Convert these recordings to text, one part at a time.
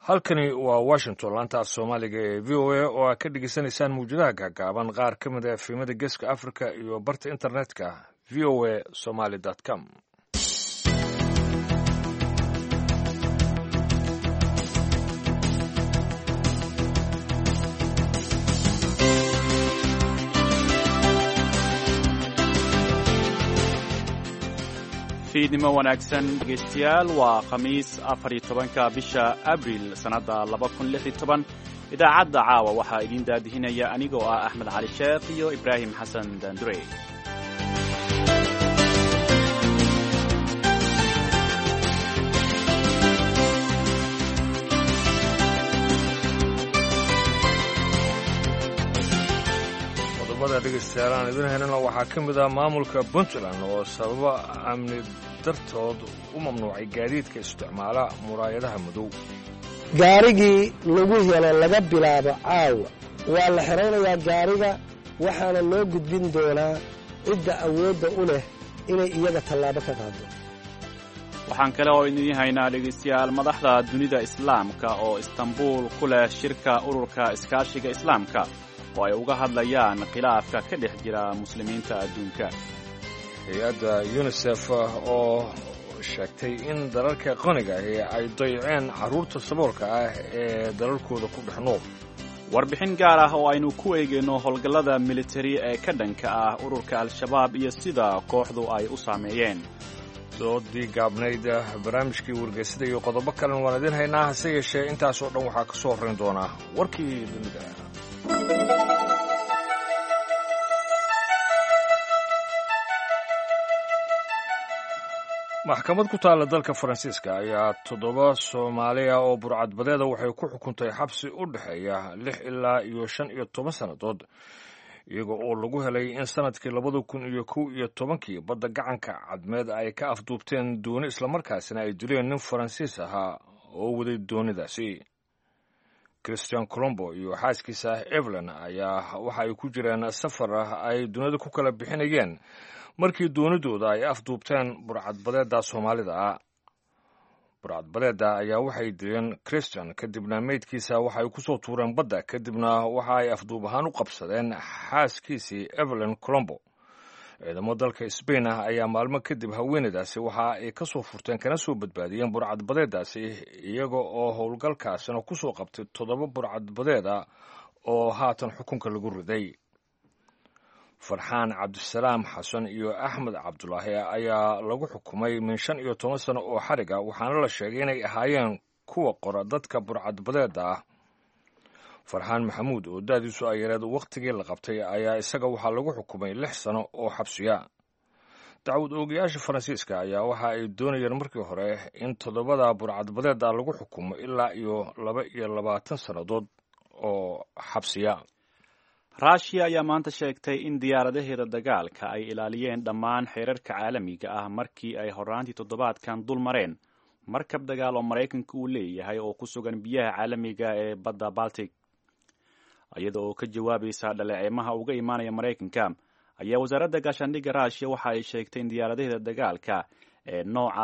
halkani waa washington laanta af soomaaliga ee v o a oo aad ka dhegeysanaysaan mawjadaha gaagaaban qaar ka mid a efemada geeska africa iyo barta internetka v o a somaly com fiidnimo wanaagsan dhegaystayaal waa khamiis 14 bisha abriil sannadda 2016 idaacadda caawa waxaa idiin daadihinaya anigoo ah axmed cali sheekh iyo ibraahim xasan daandure dhegeystayaal aan idin helana waxaa ka mid ah maamulka puntland oo sababa amni dartood u mamnuucay gaadiidka isticmaala muraayadaha madow gaarigii lagu helo laga bilaabo caawa waa la xiraynayaa gaariga waxaana loo gudbin doonaa cidda awoodda u leh inay iyaga tallaabo ka qaado waxaan kale oo idiin haynaa dhegaystayaal madaxda dunida islaamka oo istanbuul ku leh shirka ururka iskaashiga islaamka oo ay uga hadlayaan khilaafka ka dhex jira muslimiinta adduunka hay-adda unisef oo sheegtay in dalalka qaniga ahi ay dayaceen carruurta saboolka ah ee dalalkooda ku dhex nool warbixin gaar ah oo aynu ku eegayno howlgallada militari ee ka dhanka ah ururka al-shabaab iyo sida kooxdu ay u saameeyeen doodii gaabnayd barnaamijkii wargeysada iyo qodobo kalena waan idiin haynaa hase yeeshee intaasoo dhan waxaa ka soo horrayn doonaa warkii dunida maxkamad ku taalla dalka faransiiska ayaa 7 Soomaaliya oo burcadbadeeda waxay ku xukuntay xabsi u dhexeeya 6 ilaa iyo 15 sannadood iyaga oo lagu helay in sanadkii 2011 badda gacanka cadmeed ay ka afduubteen dooni islamarkaasina ay dileen nin Faransiis ahaa oo waday doonidaasi Christian Colombo iyo xaaskiisa Evelyn ayaa waxa ay ku jireen safar ay dunida ku kala bixinayeen markii doonidooda ay afduubteen burcadbadeeda Soomaalida ah burcadbadeeda ayaa waxay dileen Christian kadibna meydkiisa waxay ku soo tuureen badda kadibna waxa ay afduub ahaan u qabsadeen xaaskiisii Evelyn Colombo ciidamo dalka Spain ayaa maalmo kadib haweeneydaasi waxa ay ka soo furteen kana soo badbaadiyeen burcadbadeedaasi iyaga oo howlgalkaasina ku soo qabtay 7 burcadbadeeda oo haatan xukunka lagu riday farxaan cabdisalaam xasan iyo axmed cabdulaahi ayaa lagu xukumay min 15 sano oo xariga waxaana la sheegay inay ahaayeen kuwa qora dadka burcadbadeeda ah farxaan maxamuud oo daadiisu ay yareed wakhtigii la qabtay ayaa isaga waxaa lagu xukumay 6 sano oo xabsiya dacwad oogayaasha faransiiska ayaa waxa ay doonayeen markii hore in 7 burcadbadeeda lagu xukumo ilaa iyo 22 sannadood oo xabsiya ruushia ayaa maanta sheegtay in diyaaradaheeda dagaalka ay ilaaliyeen dhammaan xeerarka caalamiga ah markii ay horraantii toddobaadkan dul mareen markab dagaal oo maraykanka uu leeyahay oo ku sugan biyaha caalamiga ee badda baltic iyada oo ka jawaabaysa dhaleeceemaha uga imaanaya maraykanka ayaa wasaaradda gaashaandhigga ruushia waxa ay sheegtay in diyaaradaheeda dagaalka ee nooca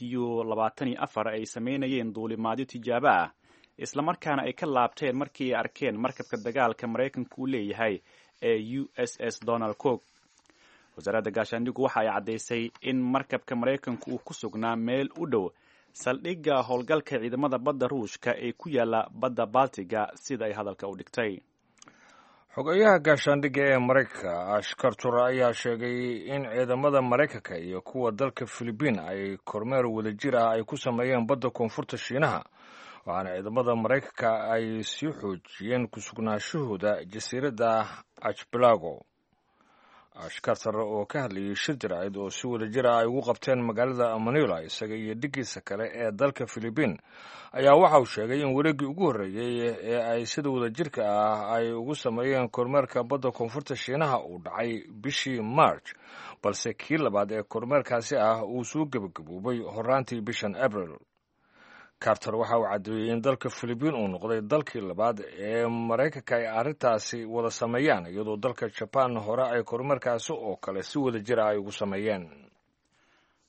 Su-24 ay samaynayeen duulimaadyo tijaabo ah islamarkaana ay ka laabteen markii ay arkeen markabka dagaalka maraykanka uu leeyahay ee USS Donald Cook wasaaradda gaashaandhiggu waxa ay caddaysay in markabka maraykanku uu ku sugnaa meel u dhow saldhigga howlgalka ciidamada badda ruushka ee ku yaala badda baltiga sida ay hadalka u dhigtay xogayaha gaashaandhigga ee maraykanka Ash Carter ayaa sheegay in ciidamada maraykanka iyo kuwa dalka Philippines ay kormeer wadajir ah ay ku sameeyeen badda koonfurta Shiinaha waxaana ciidamada maraykanka ay sii xoojiyeen ku sugnaanshahooda jasiiradda Archipelago Ash Carter oo ka hadlayay shir jaraa'id oo si wadajir ah ay ugu qabteen magaalada Manila isaga iyo dhigiisa kale ee dalka Philippines ayaa waxa uu sheegay in wareeggii ugu horreeyay ee ay sida wadajirka ah ay ugu sameeyeen kormeerka badda koonfurta Shiinaha uu dhacay bishii March balse kii labaad ee kormeerkaasi ah uu soo gabagaboobay horraantii bishan April Carter waxa uu caddeeyey in dalka Philippines uu noqday dalkii labaad ee Maraykanka ay arrintaasi wada sameeyaan iyadoo dalka Japan hore ay kormeerkaasi oo kale si wadajir ah ay ugu sameeyeen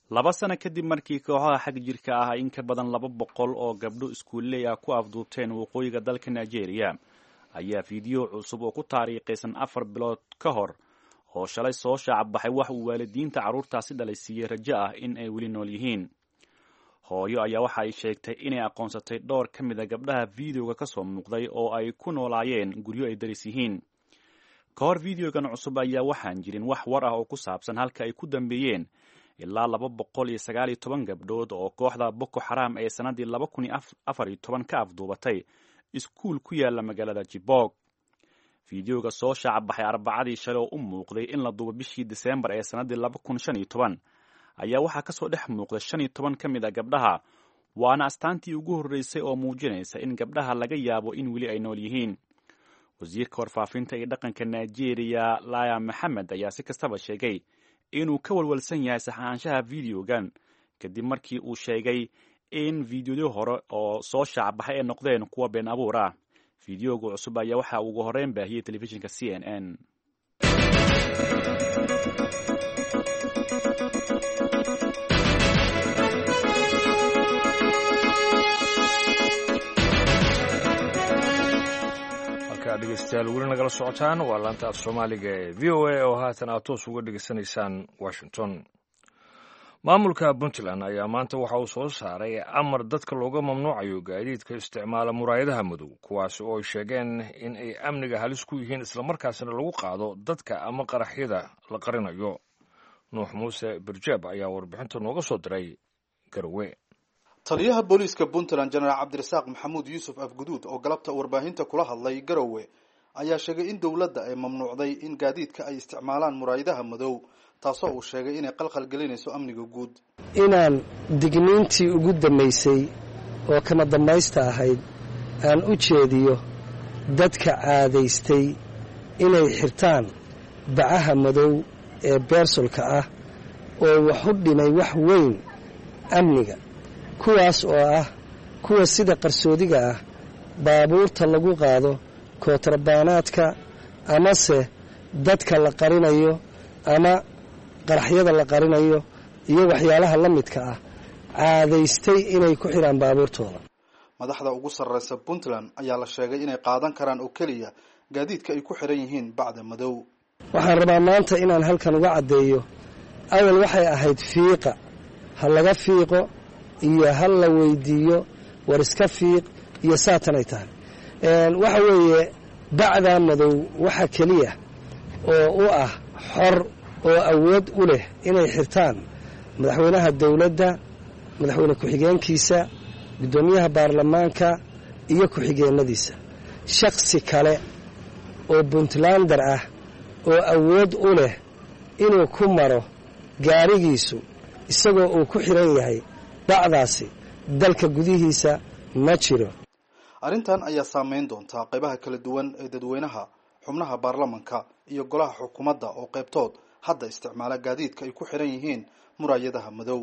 2 sano kadib markii kooxaha xag jirka ah in ka badan 200 oo gabdho iskuulley ah ku afduubteen waqooyiga dalka Nigeria ayaa fiideo cusub oo ku taariikhaysan 4 bilood ka hor oo shalay soo shaac baxay wax uu waalidiinta carruurtaasi dhalay siiyay rajo ah in ay weli nool yihiin. hooyo ayaa waxa ay sheegtay inay aqoonsatay dhowr ka mid a gabdhaha fiideoga ka soo muuqday oo ay ku noolaayeen guryo ay daris yihiin. ka hor fiideogan cusub ayaa waxaan jirin wax war ah oo ku saabsan halka ay ku dambeeyeen ilaa 219 gabdhood oo kooxda Boko Haram ee sanadii 2014 ka afduubatay iskuul ku yaala magaalada Chibok. fiideoga soo shaac baxay Arbacadii shalay oo u muuqday in la duubo bishii December ee sanadii 2015 ayaa waxaa ka soo dhex muuqda 15 ka mid a gabdhaha, waana astaantii ugu horreysay oo muujinaysa in gabdhaha laga yaabo in weli ay nool yihiin. wasiirka warfaafinta ee dhaqanka Nigeria Laya Mohammed ayaa si kastaba sheegay inuu ka walwalsan yahay saxaanshaha fiideogan kadib markii uu sheegay in fiideoyo hore oo soo shaac baxay ay noqdeen kuwa been abuur ah. fiideoga cusub ayaa waxa ugu horreyn baahiyey telefishinka CNN. dhegeystayaal weli nagala socotaan waa laanta af Soomaaliga ee VOA oo haatan aad toos uga dhegeysanaysaan Washington. maamulka Puntland ayaa maanta waxa uu soo saaray amar dadka looga mamnuucayo gaadiidka isticmaala muraayadaha madow, kuwaas oo ay sheegeen in ay amniga halis ku yihiin islamarkaasna lagu qaado dadka ama qaraxyada la qarinayo. Nuux Muuse Birjeeb ayaa warbixinta nooga soo diray Garowe. taliyaha booliiska Puntland General Cabdirasaaq Maxamuud Yuusuf Afguduud oo galabta warbaahinta kula hadlay Garowe ayaa sheegay in dawladda ay mamnuucday in gaadiidka ay isticmaalaan muraayadaha madow, taasoo uu sheegay inay qalqal gelinayso amniga guud. inaan digniintii ugu dambaysay oo kama dambaysta ahayd aan u jeediyo dadka caadaystay inay xirtaan bacaha madow ee beersolka ah oo wax u dhimay wax weyn amniga, kuwaas oo ah kuwa sida qarsoodiga ah baabuurta lagu qaado, kootrabaanaadka amase dadka la qarinayo ama qaraxyada la qarinayo iyo waxyaalaha la midka ah caadaystay inay ku xiraan baabuurtooda. madaxda ugu sarreysa Puntland ayaa la sheegay inay qaadan karaan oo keliya gaadiidka ay ku xiran yihiin bacda madow. waxaan rabaa maanta inaan halkan uga caddeeyo, awal waxay ahayd fiiqa, ha laga fiiqo iyo hal la weydiiyo war iska fiiq iyo saatanay tahay. waxa weeye bacda madow waxa keliya oo u ah xor oo awood u leh inay xirtaan madaxweynaha dawladda, madaxweyne ku-xigeenkiisa, guddoomiyaha baarlamaanka iyo ku-xigeenadiisa. shakhsi kale oo Puntlander ah oo awood u leh inuu ku maro gaarigiisu isagoo uu ku xiran yahay bacdaasi dalka gudihiisa ma jiro. arrintan ayaa saameyn doonta qaybaha kala duwan ee dadweynaha, xubnaha baarlamanka iyo golaha xukuumadda oo qaybtood hadda isticmaala gaadiidka ay ku xiran yihiin muraayadaha madow.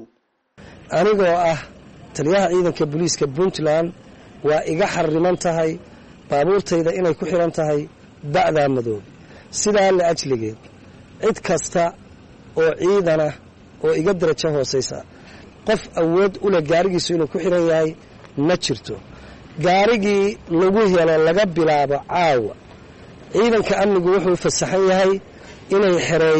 anigoo ah taliyaha ciidanka booliiska Puntland waa iga xariman tahay baabuurtayda inay ku xiran tahay bacda madow. sidaa la ajligeed cid kasta oo ciidana oo iga darajo hooseysa qof awood u leh gaarigiisu inuu ku xiran yahay ma jirto. gaarigii lagu helo laga bilaabo caawa ciidanka amnigu wuxuu fasaxan yahay inay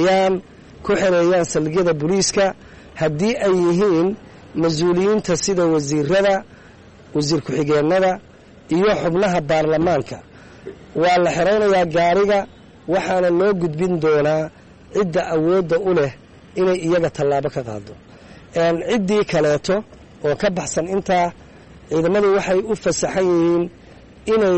ku xereeyaan saldhigyada booliiska haddii ay yihiin mas-uuliyiinta sida wasiirada, wasiir ku-xigeenada iyo xubnaha baarlamaanka. waa la xeraynayaa gaariga, waxaana loo gudbin doonaa cidda awoodda u leh inay iyaga tallaabo ka qaado. ciddii kaleeto oo ka baxsan intaa, ciidamadu waxay u fasaxan yihiin inay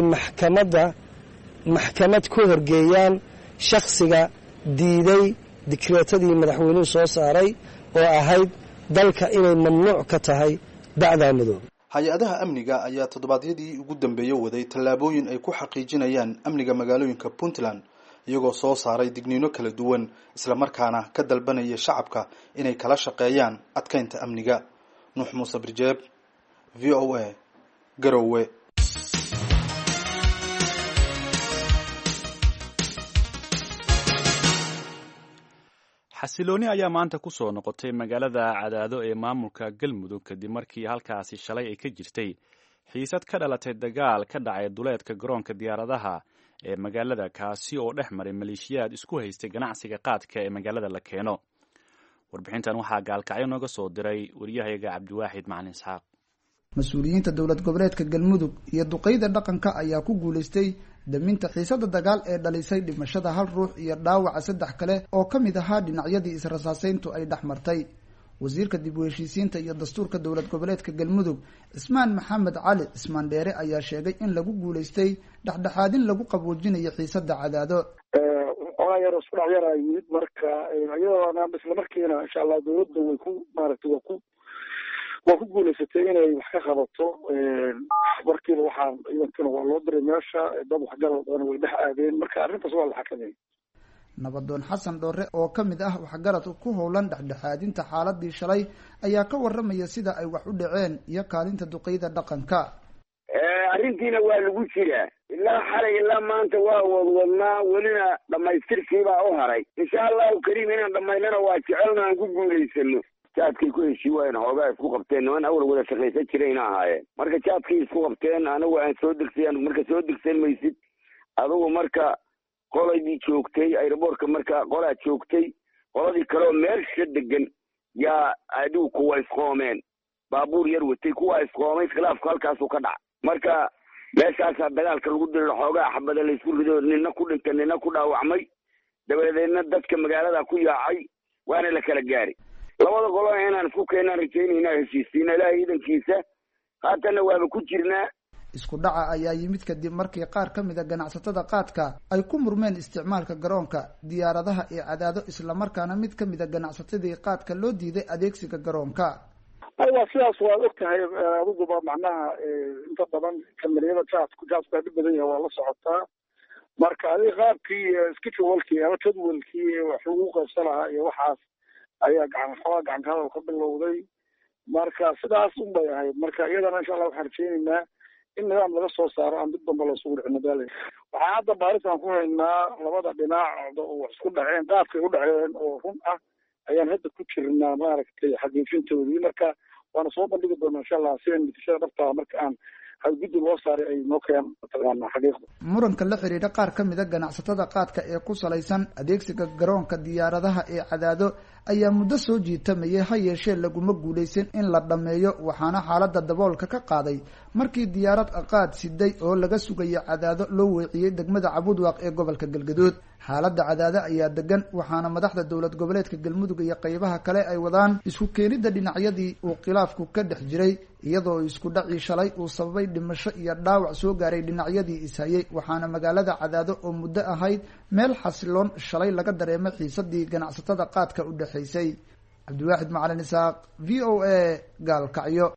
maxkamad ku horgeeyaan shakhsiga diiday dikreetadii madaxweynuhu soo saaray oo ahayd dalka inay mamnuuc ka tahay bacda madow. hay-adaha amniga ayaa toddobaadyadii ugu dambeeyey waday tallaabooyin ay ku xaqiijinayaan amniga magaalooyinka Puntland, iyagoo soo saaray digniino kala duwan isla markaana ka dalbanaya shacabka inay kala shaqeeyaan adkeynta amniga. Nuux Muuse Birjeeb, VOA, Garowe. xasilooni ayaa maanta ku soo noqotay magaalada Cadaado ee maamulka Galmudug kadib markii halkaasi shalay ay ka jirtay xiisad ka dhalatay dagaal ka dhacay duleedka garoonka diyaaradaha ee magaalada kaasi oo dhex maray maleeshiyaad isku haystay ganacsiga qaadka ee magaalada la keeno. warbixintan waxaa gaalkacyo nooga soo diray wariyahayaga Cabdiwaaxid Macalin Isxaaq. mas-uuliyiinta dowlad goboleedka Galmudug iyo duqeyda dhaqanka ayaa ku guuleystay daminta xiisada dagaal ee dhalisay dhimashada 1 ruux iyo dhaawaca 3 kale oo ka mid ahaa dhinacyadii israsaaseyntu ay dhaxmartay. wasiirka dib u heshiisiinta iyo dastuurka dowlad goboleedka Galmudug Ismaan Maxamed Cali Ismaan Dheere ayaa sheegay in lagu guuleystay dhexdhexaadin lagu qaboojinayo xiisada Cadaado. yar isku dhac yar ayid marka ayadoo isla markiina insha Allah dowladda way ku maaragtay waa ku guuleysatay inay wax ka qabato warkiiba waxaa idankana waa loo diray meesha dad waxgarad way dhex aadeen marka arrintaas waa la xakameeyay. nabadoon xasan dhoore oo ka mid ah waxgarad ku howlan dhexdhexaadinta xaaladii shalay ayaa ka waramaya sida ay wax u dhaceen iyo kaalinta duqeyda dhaqanka. arrintiina waa lagu jiraa ilaa xalay ilaa maanta waa wadwadnaa welina dhamaystirkiibaa u haray insha allahu kariim inaan dhamaynana waa jecelna aan ku guulaysano. jaadkay ku heshii waayeen hoogaa isku qabteen niman awal wada shaqaysan jirayna ahaayeen marka jaadkay isku qabteen anigu aan soo degsayan marka soo degsan maysid adugu marka qoladii joogtay aeroboortka marka qolaa joogtay qoladii kale oo meelsha degan yaa adigu kuwa isqoomeen baabuur yar watay kuwa isqoomay khilaafku halkaasuu ka dhaca marka meeshaasaa dagaalka lagu dilo xoogaa xabada laysku rido nina ku dhintay nina ku dhaawacmay dabadeedna dadka magaalada ku yaacay waana la kala gaaray. labada qolo inaan isku keenaan rajaynayna heshiisiina ilaahay idankiisa haatana waaba ku jirnaa. isku dhaca ayaa yimid kadib markii qaar ka mid a ganacsatada qaadka ay ku murmeen isticmaalka garoonka diyaaradaha ee Cadaado isla markaana mid ka mid a ganacsatadii qaadka loo diiday adeegsiga garoonka. waa sidaas waad ogtahay aduguba macnaha inta badan kameriyada jaadku jaadka dhib badan yahay waa la socotaa marka adiga qaabkii schedulekii ama jadwalkii wax ugu qaybsan lahaa iyo waxaas ayaa gacan ka hadal ka bilowday marka sidaas un bay ahayd marka iyadana insha Allah waxaan rajaynaynaa in nidaam laga soo saaro aan dib dambe loo sugu dhicin madaalay. waxaan hadda baaritaan ku haynaa labada dhinac oo wax isku dhaceen qaabkay u dhaceen oo run ah ayaan hadda ku jirnaa maaragtay xaqiijintoodii marka waana soo bandhigi doonaa insha Allah si natiijada dhabta marka aan guddi loo saaray ay noo keen taqaana xaqiiqda. muranka la xiriira qaar ka mid a ganacsatada qaadka ee ku salaysan adeegsiga garoonka diyaaradaha ee Cadaado ayaa muddo soo jiitamayay ha yeeshee laguma guuleysan in la dhameeyo waxaana xaaladda daboolka ka qaaday markii diyaarad qaad siday oo laga sugayay Cadaado loo weeciyay degmada Cabudwaaq ee gobolka Galgaduud. xaaladda Cadaado ayaa degan waxaana madaxda dowlad goboleedka Galmudug iyo qaybaha kale ay wadaan isku keenida dhinacyadii uu khilaafku ka dhex jiray iyadoo isku dhaci shalay uu sababay dhimasho iyo dhaawac soo gaaray dhinacyadii ishayay waxaana magaalada Cadaado oo muddo ahayd meel xasiloon shalay laga dareemay xiisadii ganacsatada qaadka u dhaxaysay. Cabdiwaaxid Macalin Isxaaq VOA Gaalkacyo.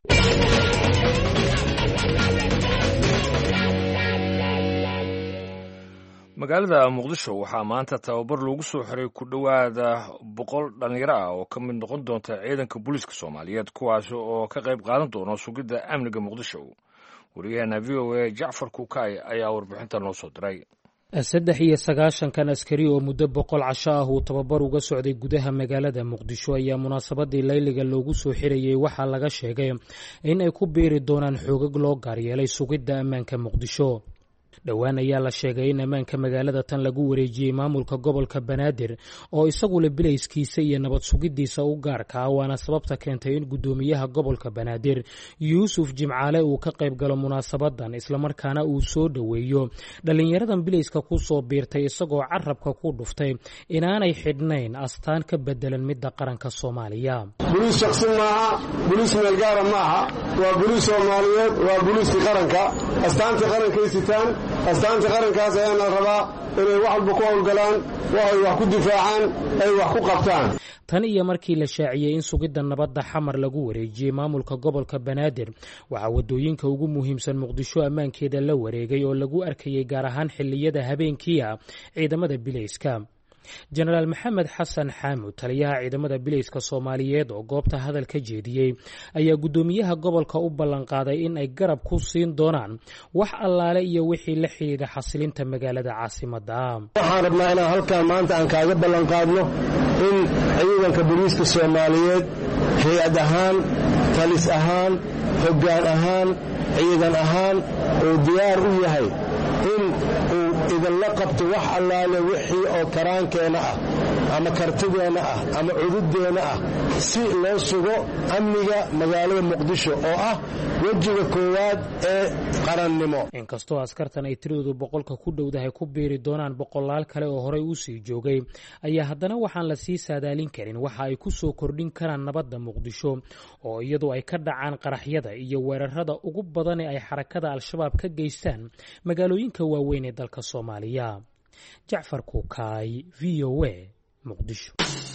magaalada Muqdisho waxaa maanta tababar lagu soo xiray ku dhawaada 100 dhalinyaro ah oo ka mid noqon doonta ciidanka booliska Soomaaliyeed kuwaas oo ka qayb qaadan doona sugidda amniga Muqdisho. wariyaha VOA Jacfar Kukay ayaa warbixinta noo soo diray. 93 askari oo muddo 100 casho ah uu tababar uga socday gudaha magaalada Muqdisho ayaa munaasabadii layliga loogu soo xirayay waxaa laga sheegay in ay ku biiri doonaan xoogag loo gaaryeelay sugidda ammaanka Muqdisho. dhowaan ayaa la sheegay in ammaanka magaalada tan lagu wareejiyay maamulka gobolka Banaadir oo isagu la bilayskiisa iyo nabad sugidiisa u gaarka ah waana sababta keentay in gudoomiyaha gobolka Banaadir Yuusuf Jimcaale uu ka qayb galo munaasabadan isla markaana uu soo dhaweeyo dhalinyaradan bilayska ku soo biirtay isagoo carabka ku dhuftay inaanay xidhnayn astaan ka bedelan midda qaranka Soomaaliya. بوليس شخصي معها بوليس من القارة معها وبوليس سوماليات وبوليس قرنكا أستانت قرنكا يستان أستانت قرنكا سيانا الرباء إنه واحد بقوة القلان وهو يحكو دفاعان أي يحكو قبطان. tan iyo markii la shaaciyay in sugidda nabadda xamar lagu wareejiyay maamulka gobolka Banaadir waxaa wadooyinka ugu muhiimsan Muqdisho ammaankeeda la wareegay oo lagu arkayay gaar ahaan xilliyada habeenkii ciidamada bilayska. jenaraal maxamed xasan xaamud taliyaha ciidamada bilayska soomaaliyeed oo goobta hadal ka jeediyey ayaa guddoomiyaha gobolka u ballanqaaday in ay garab ku siin doonaan wax allaale iyo wixii la xidhiidha xasilinta magaalada caasimadda. waxaan rabnaa inaan halkaan maanta aan kaaga ballanqaadno in ciidanka booliiska soomaaliyeed hay-ad ahaan, talis ahaan, hoggaan ahaan, ciidan ahaan uu diyaar u yahay in uu idinla qabto wax allaale wixii oo karaankeenna ah ama kartideenna ah ama cududeenna ah si loo sugo amniga magaalada muqdisho oo ah wejiga koowaad ee qarannimo. inkastoo askartan ay tiradoodu 100 ku dhowdahay ku biiri doonaan boqolaal kale oo horey u sii joogay ayaa haddana waxaan la sii saadaalin karin waxa ay ku soo kordhin karaan nabadda muqdisho oo iyadu ay ka dhacaan qaraxyada iyo weerarada ugu badan ee ay xarakada al-shabaab ka geystaan magaalooyinka waaweyn ee dalka Soomaaliya. Jacfar Kukaay, VOA, Muqdisho.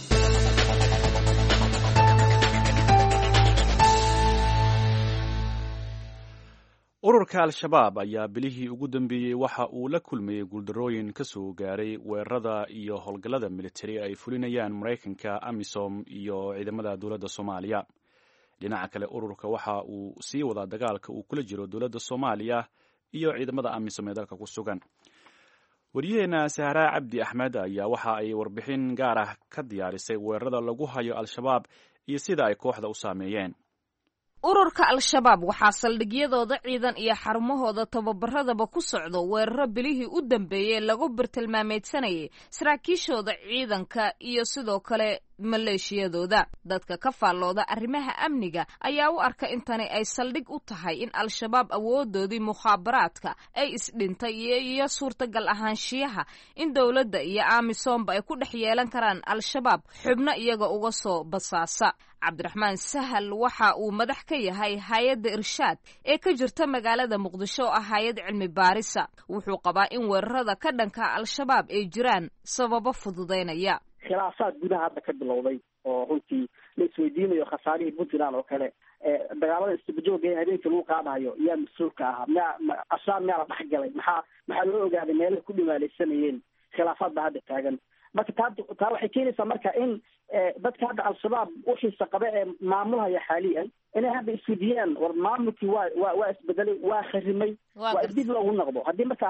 ururka al-shabaab ayaa bilihii ugu dambeeyey waxa uu la kulmayey guuldarooyin ka soo gaaray weerarada iyo howlgallada militari ay fulinayaan Maraykanka, AMISOM iyo ciidamada dowladda Soomaaliya. dhinaca kale ururka waxa uu sii wadaa dagaalka uu kula jiro dowladda Soomaaliya iyo ciidamada AMISOM ee dalka ku sugan. wariyaheena Sahra Cabdi Axmed ayaa waxa ay warbixin gaar ah ka diyaarisay weerarada lagu hayo al-shabaab iyo sida ay kooxda u saameeyeen. ururka al-shabaab waxaa saldhigyadooda ciidan iyo xarumahooda tababaradaba ku socdo weeraro bilihii u dambeeyey lagu bartilmaameedsanayay saraakiishooda ciidanka iyo sidoo kale maleeshiyadooda. dadka ka faallooda arrimaha amniga ayaa u arka intani ay saldhig u tahay in al-shabaab awoodoodii mukhaabaraadka ay isdhintay iyo suurtagal ahaanshiyaha in dowladda iyo AMISOMba ay ku dhex yeelan karaan al-shabaab xubno iyaga uga soo basaasa. cabdiraxmaan sahal waxa uu madax ka yahay hay-adda irshaad ee ka jirta magaalada muqdisho oo ah hay-ad cilmi baarisa. wuxuu qabaa in weerarada ka dhanka al-shabaab ay jiraan sababo fududaynaya. khilaafaad gudaha hadda ka bilowday oo runtii la isweydiinayo khasaarihii puntland oo kale dagaalada istabajooga ee habeenkii lagu qaadayo yaa mas-uulka ahaa ashaab miyaa la dhexgalay maxaa loo ogaaday meelaha ku dhimaalaysanayeen. khilaafaad baa hadda taagan marka taa waxay keenaysaa marka in dadka hadda al-shabaab uxiisa qabe ee maamulhaya xaaliyan inay hadda isweydiiyaan war maamulkii waa isbedelay waa kharimay waa dib loogu noqdo. haddii marka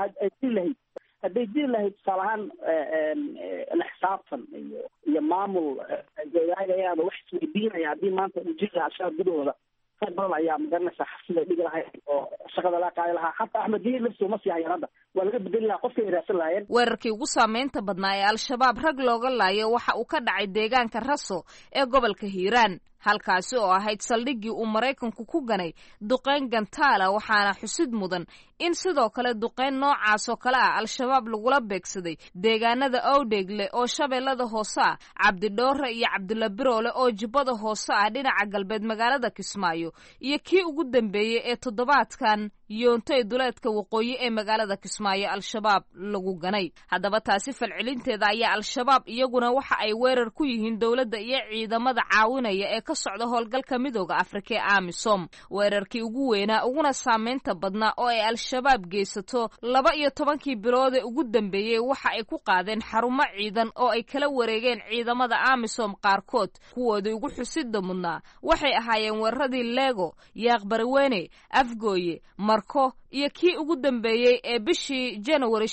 hadday diri lahayd tusaale ahaan xisaabtan iyo maamul ayaaba wax isweydiinaya haddii maanta uu jiri lahaa al-shabaab gudahooda rag badan ayaa magaranaysaa xabsida dhigi lahayd oo shaqada la qaadi lahaa. xataa axmed diir lafsoo ma sii hayaan hadda waa laga bedeli lahaa qofkay raadsan lahaayeen. weerarkii ugu saameynta badnaa ee al-shabaab rag looga laayo waxa uu ka dhacay deegaanka raso ee gobolka hiiraan. halkaasi oo ahayd saldhiggii uu Maraykanku ku ganay duqeyn gantaala. waxaana xusid mudan in sidoo kale duqeyn noocaas oo kale ah al-shabaab lagula beegsaday deegaanada Owdheegle oo shabeellada hoose ah, Cabdidhoore iyo Cabdulabiroole oo jubbada hoose ah dhinaca galbeed magaalada Kismaayo, iyo kii ugu dambeeyey ee toddobaadkan yoontay duleedka waqooyi ee magaalada Kismaayo al-shabaab lagu ganay. haddaba taasi falcelinteeda ayaa al-shabaab iyaguna waxa ay weerar ku yihiin dowladda iyo ciidamada caawinaya ee ka socda howlgalka midooda Afrika ee AMISOM. weerarkii ugu weynaa uguna saameynta badnaa oo ay al-shabaab geysato 12 bilood ee ugu dambeeyey waxa ay ku qaadeen xarumo ciidan oo ay kala wareegeen ciidamada AMISOM qaarkood. kuwoodii ugu xusida mudnaa waxay ahaayeen weeraradii Lego, Yaaqbariweyne, Afgooye, Marko iyo kii ugu dambeeyey ee bishii January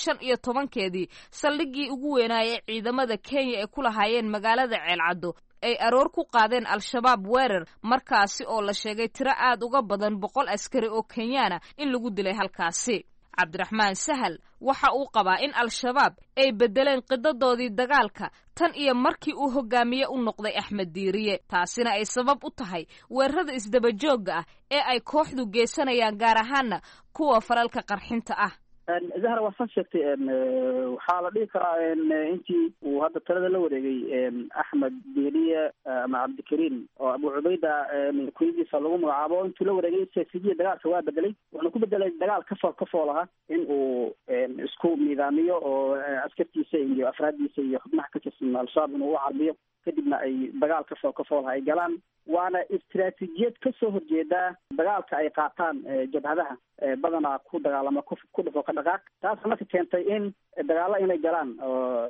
15 saldhiggii ugu weynaa ciidamada Kenya ee ku lahaayeen magaalada Ceelcado ay aroor ku qaadeen al-shabaab weerar markaasi oo la sheegay tiro aad uga badan 100 askari oo Kenyaana in lagu dilay halkaasi. cabdiraxmaan sahal waxa uu qabaa in al-shabaab ay bedeleen qidadoodii dagaalka tan iyo markii uu hogaamiye u noqday Axmed Diiriye. taasina ay sabab u tahay weerarada isdabajooga ah ee ay kooxdu geysanayaan gaar ahaana kuwa falalka qarxinta ah. zahra waa san sheegtay waxaa la dhihi karaa intii uu hadda talada la wareegay axmed diiriye ama cabdikariim oo abu cubayda kuyadiisa lagu magacaabo intuu la wareegay siyaasiyiin dagaalka waa bedelay wuxuuna ku bedelay dagaal ka fool aha in uu isku nidaamiyo oo askartiisa iyo afraadiisa iyo xubnaha ka tirsan al-shabaab inuu u carbiyo kadibna ay dagaal ka foolha ay galaan. waana istiraatiijiyad kasoo horjeeda dagaalka ay qaataan jabhadaha badanaa ku dagaalama ku dhufo ka dhaqaaq. taas marka keentay in dagaalo inay galaan oo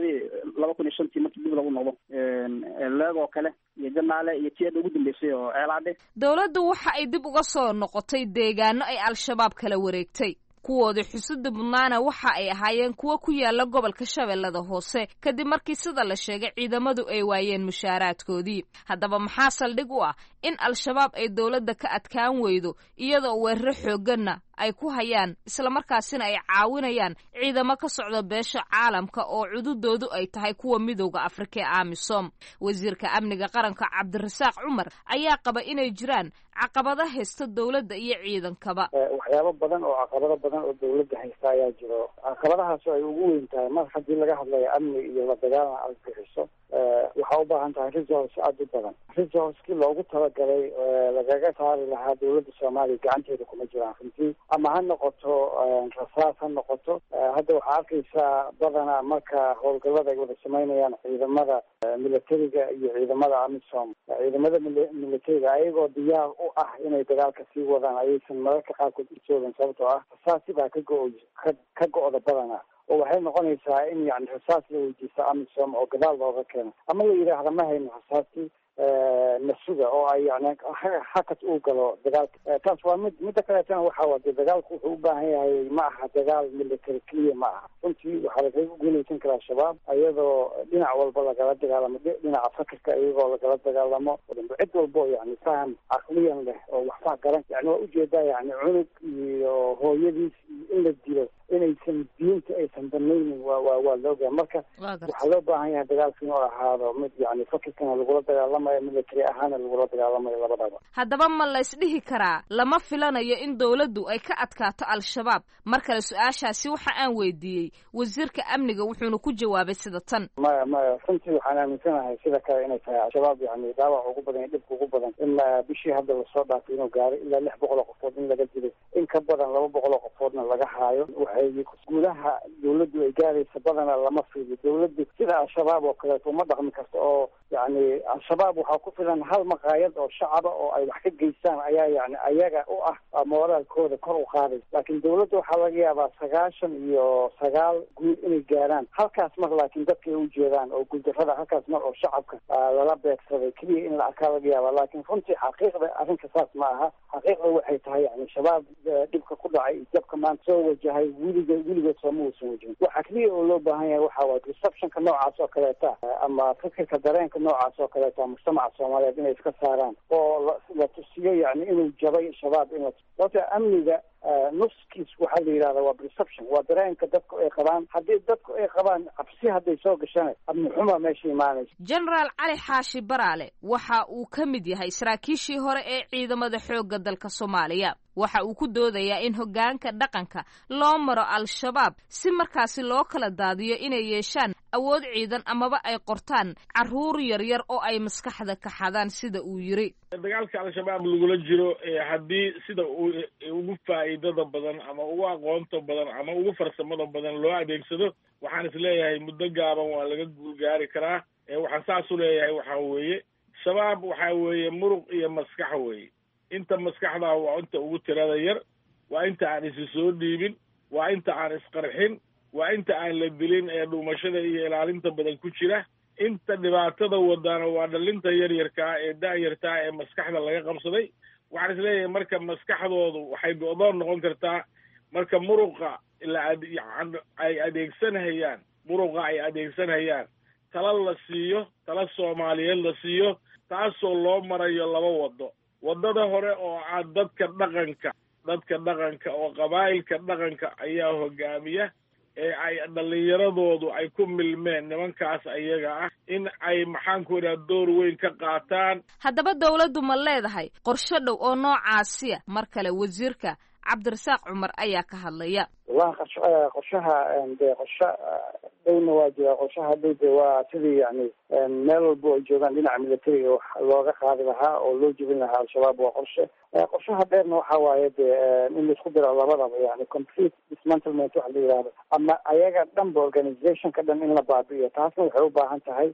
2005 markii dib lagu noqdo leegoo kale iyo janaale iyo tiyada ugu dambeysay oo ceelaadhe. dowladdu waxa ay dib uga soo noqotay deegaano ay al-shabaab kala wareegtay. kuwooda xusida mudnaana waxa ay ahaayeen kuwo ku yaala gobolka Shabeellada Hoose kadib markii sida la sheegay ciidamadu ay waayeen mushaaraadkoodii. haddaba maxaa saldhig u ah in al-shabaab ay dowladda ka adkaan weydo iyadoo weeraro xoogganna ay ku hayaan isla markaasina ay caawinayaan ciidamo ka socda beesha caalamka oo cududoodu ay tahay kuwa midowga Afrika ee AMISOM. wasiirka amniga qaranka Cabdirasaaq Cumar ayaa qaba inay jiraan caqabado haysta dowladda iyo ciidankaba. waxyaabo badan oo caqabado badan oo dowladda haysta ayaa jiro. caqabadahaas ay ugu weyn tahay mar haddii laga hadlayo amni iyo la dagaalan argagixiso waxaa u baahan tahay resource aad u badan. resourcekii loogu talagalay lagaga saari lahaa dowladda Soomaaliya gacanteeda kuma jiraan runtii, ama ha noqoto rasaas ha noqoto. hadda waxaa arkaysaa badanaa marka howlgallada ay wada samaynayaan ciidamada militariga iyo ciidamada AMISOM. ciidamada militariga ayagoo diyaar u ah inay dagaalka sii wadaan ayaysan mararka qaarkood u joogin, sababtoo ah rasaasi baa ka go-da badanaa. oo waxay noqonaysaa in yani rasaas la weydiisto AMISOM oo gadaal looga keeno, ama la yidhaahda ma hayno rasaasi nasuga oo ay yani hakad uu galo dagaalka. taas waa midda kaleetana waxaa waa dagaalku wuxuu u baahan yahay ma aha dagaal military keliya ma aha. runtii waxaa lagaga guulaysan karaa shabaab iyadoo dhinac walba lagala dagaalamo, dhinaca fakirka iyagoo lagala dagaalamo, cid walbo yani faham caqliyan leh oo waxba garan. yani waa ujeedaa yani cunug iyo hooyadiis in la dilo inaysan diinta aysan banaynin waa loogaa. marka waxaa loo baahan yahay dagaalka inuu ahaado mid yani fakirkana lagula dagaalamayo, military ahaana lagula dagaalamayo labadaba. haddaba ma la isdhihi karaa lama filanayo in dowladdu ay ka adkaato al-shabaab? mar kale su-aashaasi waxa aan weydiiyey wasiirka amniga wuxuuna ku jawaabay sida tan. maya runtii waxaan aaminsanahay sida kale inay tahay al-shabaab yani dhaawac ugu badan iyo dhibka ugu badan in bishii hadda lasoo dhaafay inuu gaaray ilaa 600 qofood in laga dilay, in ka badan 200 qofoodna laga haayo. gudaha dawladdu ay gaaraysa badanaa lama fiido. dawladdu sida al-shabaab oo kaleeto uma dhaqmi karto oo yani al-shabaab waxaa ku filan hal maqaayad oo shacaba oo ay wax ka geystaan ayaa yani ayaga u ah moraalkooda kor u qaaday. laakiin dawladda waxaa laga yaabaa 99 guul inay gaaraan halkaas mar, laakiin dadka ay u jeedaan oo guuldarrada halkaas mar oo shacabka lala beegsaday keliya in la arkaa laga yaabaa. laakiin runtii xaqiiqda arrinka saas ma aha. xaqiiqda waxay tahay yani shabaab dhibka ku dhacay jabka maanta soo wajahay weligood sooma uusan wajhin. waxa keliya oo loo baahan yahay waxaa waa receptionka noocaas oo kaleeta ama fikirka dareenka noocaas oo kaleeta mujtamaca Soomaaliyeed inay iska saaraan oo la tusiyo yani inuu jabay shabaab. sababta amniga nuskiis waxaa la yidhahdaa waa perception, waa dareenka dadku ay qabaan. haddii dadku ay qabaan cabsi hadday soo gashana amni xuma meesha imaanaysa. Generaal Cali Xaashi Baraale waxa uu ka mid yahay saraakiishii hore ee ciidamada xoogga dalka Soomaaliya. waxa uu ku doodayaa in hoggaanka dhaqanka loo maro al-shabaab si markaasi loo kala daadiyo inay yeeshaan awood ciidan amaba ay qortaan carruur yaryar oo ay maskaxda ka xadaan sida uu yiri. dagaalka al-shabaab lagula jiro haddii sida ugu faa'iidada badan ama ugu aqoonta badan ama ugu farsamada badan loo adeegsado, waxaan is leeyahay muddo gaaban waa laga guulgaari karaa. waxaan saas u leeyahay waxaa weeye shabaab waxaa weeye muruq iyo maskax weeye. inta maskaxda waa inta ugu tirada yar, waa inta aan isi soo dhiibin, waa inta aan isqarxin, waa inta aan la dilin ee dhumashada iyo ilaalinta badan ku jira. inta dhibaatada wadana waa dhalinta yaryarkaa ee da-yartaa ee maskaxda laga qabsaday. waxaan is leeyahay marka maskaxdoodu waxay go-doon noqon kartaa marka muruqa ay adeegsanhayaan tala la siiyo, tala Soomaaliyeed la siiyo, taasoo loo marayo laba wado. wadada hore oo dadka dhaqanka oo qabaa'ilka dhaqanka ayaa hogaamiya ee ay dhalinyaradoodu ay ku milmeen nimankaas ayaga ah in ay maxaanku idhaha door weyn ka qaataan. haddaba dawladdu ma leedahay qorshe dhow oo noocaasiya? mar kale wasiirka cabdirasaaq cumar ayaa ka hadlaya. wallahi qorshaha qorshe dhowna waa jira. qorshaha dhowde waa sidii yani meel walba oo joogaan dhinaca militariga wax looga qaadi lahaa oo loo jebin lahaa al-shabaab waa qorshe. qorshaha dheerna waxa waaye de in laisku diro labadaba yani complete dismantlement waxa la yidhahdo ama ayaga dhanba organizationka dhan in la baabi'iyo. taasna waxay ubaahan tahay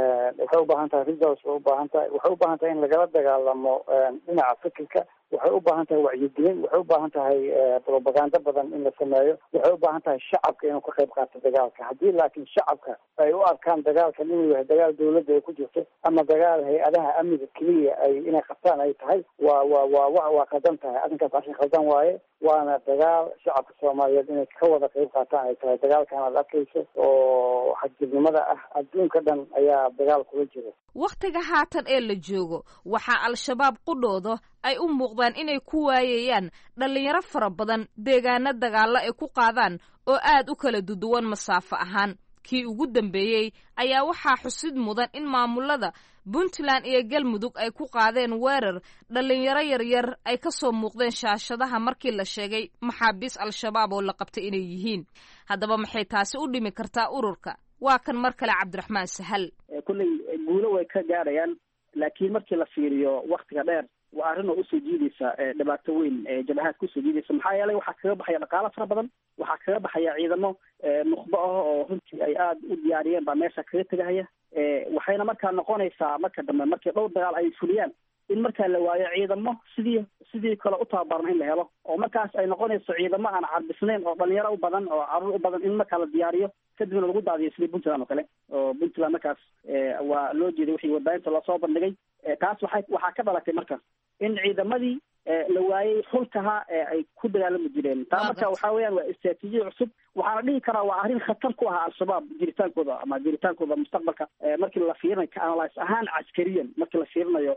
resource way ubaahan tahay. waxay ubaahan tahay in lagala dagaalamo dhinaca fikirka. waxay ubaahan tahay wacyigelin. waxay ubaahan tahay propaganda badan in la sameeyo. waxay ubaahan tahay shacabka inuu ka qayb qaato dagaalka. haddii laakiin shacabka ay u arkaan dagaalkan inuu yahay dagaal dawladda ay ku jirto ama dagaal hay-adaha amniga keliya ay inay qabtaan ay tahay waa qaldan tahay. arrinkaas arrin qaldan waaye. waana dagaal shacabka soomaaliyeed inay ka wada qayb qaataan ay tahay. dagaalkan aad arkayso oo xagjirnimada ah adduunka dhan ayaa dagaal kula jira. wakhtiga haatan ee la joogo waxaa al-shabaab qudhooda ay u muuqdaan inay ku waayayaan dhallinyaro fara badan deegaano dagaallo ay ku qaadaan oo aad u kala duwan masaafo ahaan. kii ugu dambeeyey ayaa waxaa xusid mudan in maamulada puntland iyo galmudug ay ku qaadeen weerar dhallinyaro yaryar ay ka soo muuqdeen shaashadaha markii la sheegay maxaabiis al-shabaab oo la qabtay inay yihiin. haddaba maxay taasi u dhimi kartaa ururka? waa kan mar kale cabdiraxmaan sahal. kulley guulo way ka gaarayaan laakiin markii la fiiriyo waktiga dheer waa arrin oo usoo jiidaysa dhibaato weyn jabahaad kusoo jiidaysa. maxaa yeelay waxaa kaga baxaya dhaqaalo fara badan. waxaa kaga baxaya ciidamo nukhbo ah oo runtii ay aada u diyaariyeen baa meesha kaga tegahaya. waxayna markaa noqonaysaa marka dambe markii dhowr dagaal ay fuliyaan in markaa la waayo ciidamo sidii kale u tababaran in la helo oo markaas ay noqonayso ciidamo aan carbisnayn oo dhalinyaro u badan oo caruur u badan in markaa la diyaariyo kadibna lagu daadiyo sidii puntland oo kale. oo puntland markaas waa loo jeeday wixii warbaahinta lasoo bandhigay. taas waxaa ka dhalatay marka in ciidamadii la waayey xulkaha ay ku dagaalami jireen. taa marka waxa weeyaan waa istraatiijiya cusub. waxaana dhihi karaa waa arrin khatar ku ah al-shabaab jiritaankooda mustaqbalka markii la fiirinayo ka analyse ahaan caskariyan markii la fiirinayo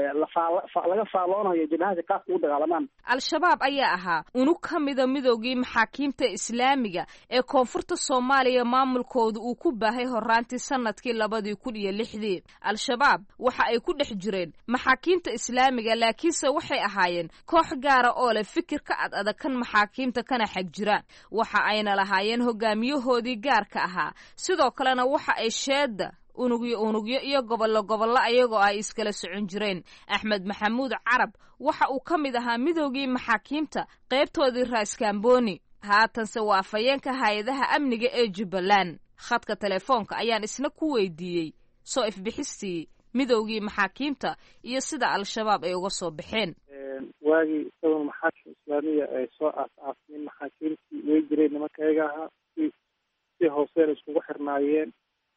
laga faaloonayo jabahada qaabka u dagaalamaan. al-shabaab ayaa ahaa unug ka mida midoogii maxaakiimta islaamiga ee koonfurta soomaaliya maamulkooda uu ku baahay horaantii sanadkii 2006. al-shabaab waxa ay ku dhex jireen maxaakiimta islaamiga laakiinse waxay ahaayeen koox gaara oo leh fikir ka ad adag kan maxaakiimta kana xag jiraan. waxa ayna lahaayeen hogaamiyahoodii gaarka ahaa. sidoo kalena waxa ay sheeda unugyo iyo gobollo ayagoo ay iskala socon jireen. axmed maxamuud carab waxa uu ka mid ahaa midoogii maxaakiimta qaybtoodii raaskaamboni. haatanse waa afhayeenka hay-adaha amniga ee jubbaland. khadka telefoonka ayaan isna ku weydiiyey soo ifbixistii midoogii maxaakiimta iyo sida al-shabaab ay uga soo baxeen. waagii isagoon maxaakim islaamiya ay soo aas-aasmin maxaakiimtii way jireen nimanka ayaga ahaa si hooseen iskugu xirnaayeen.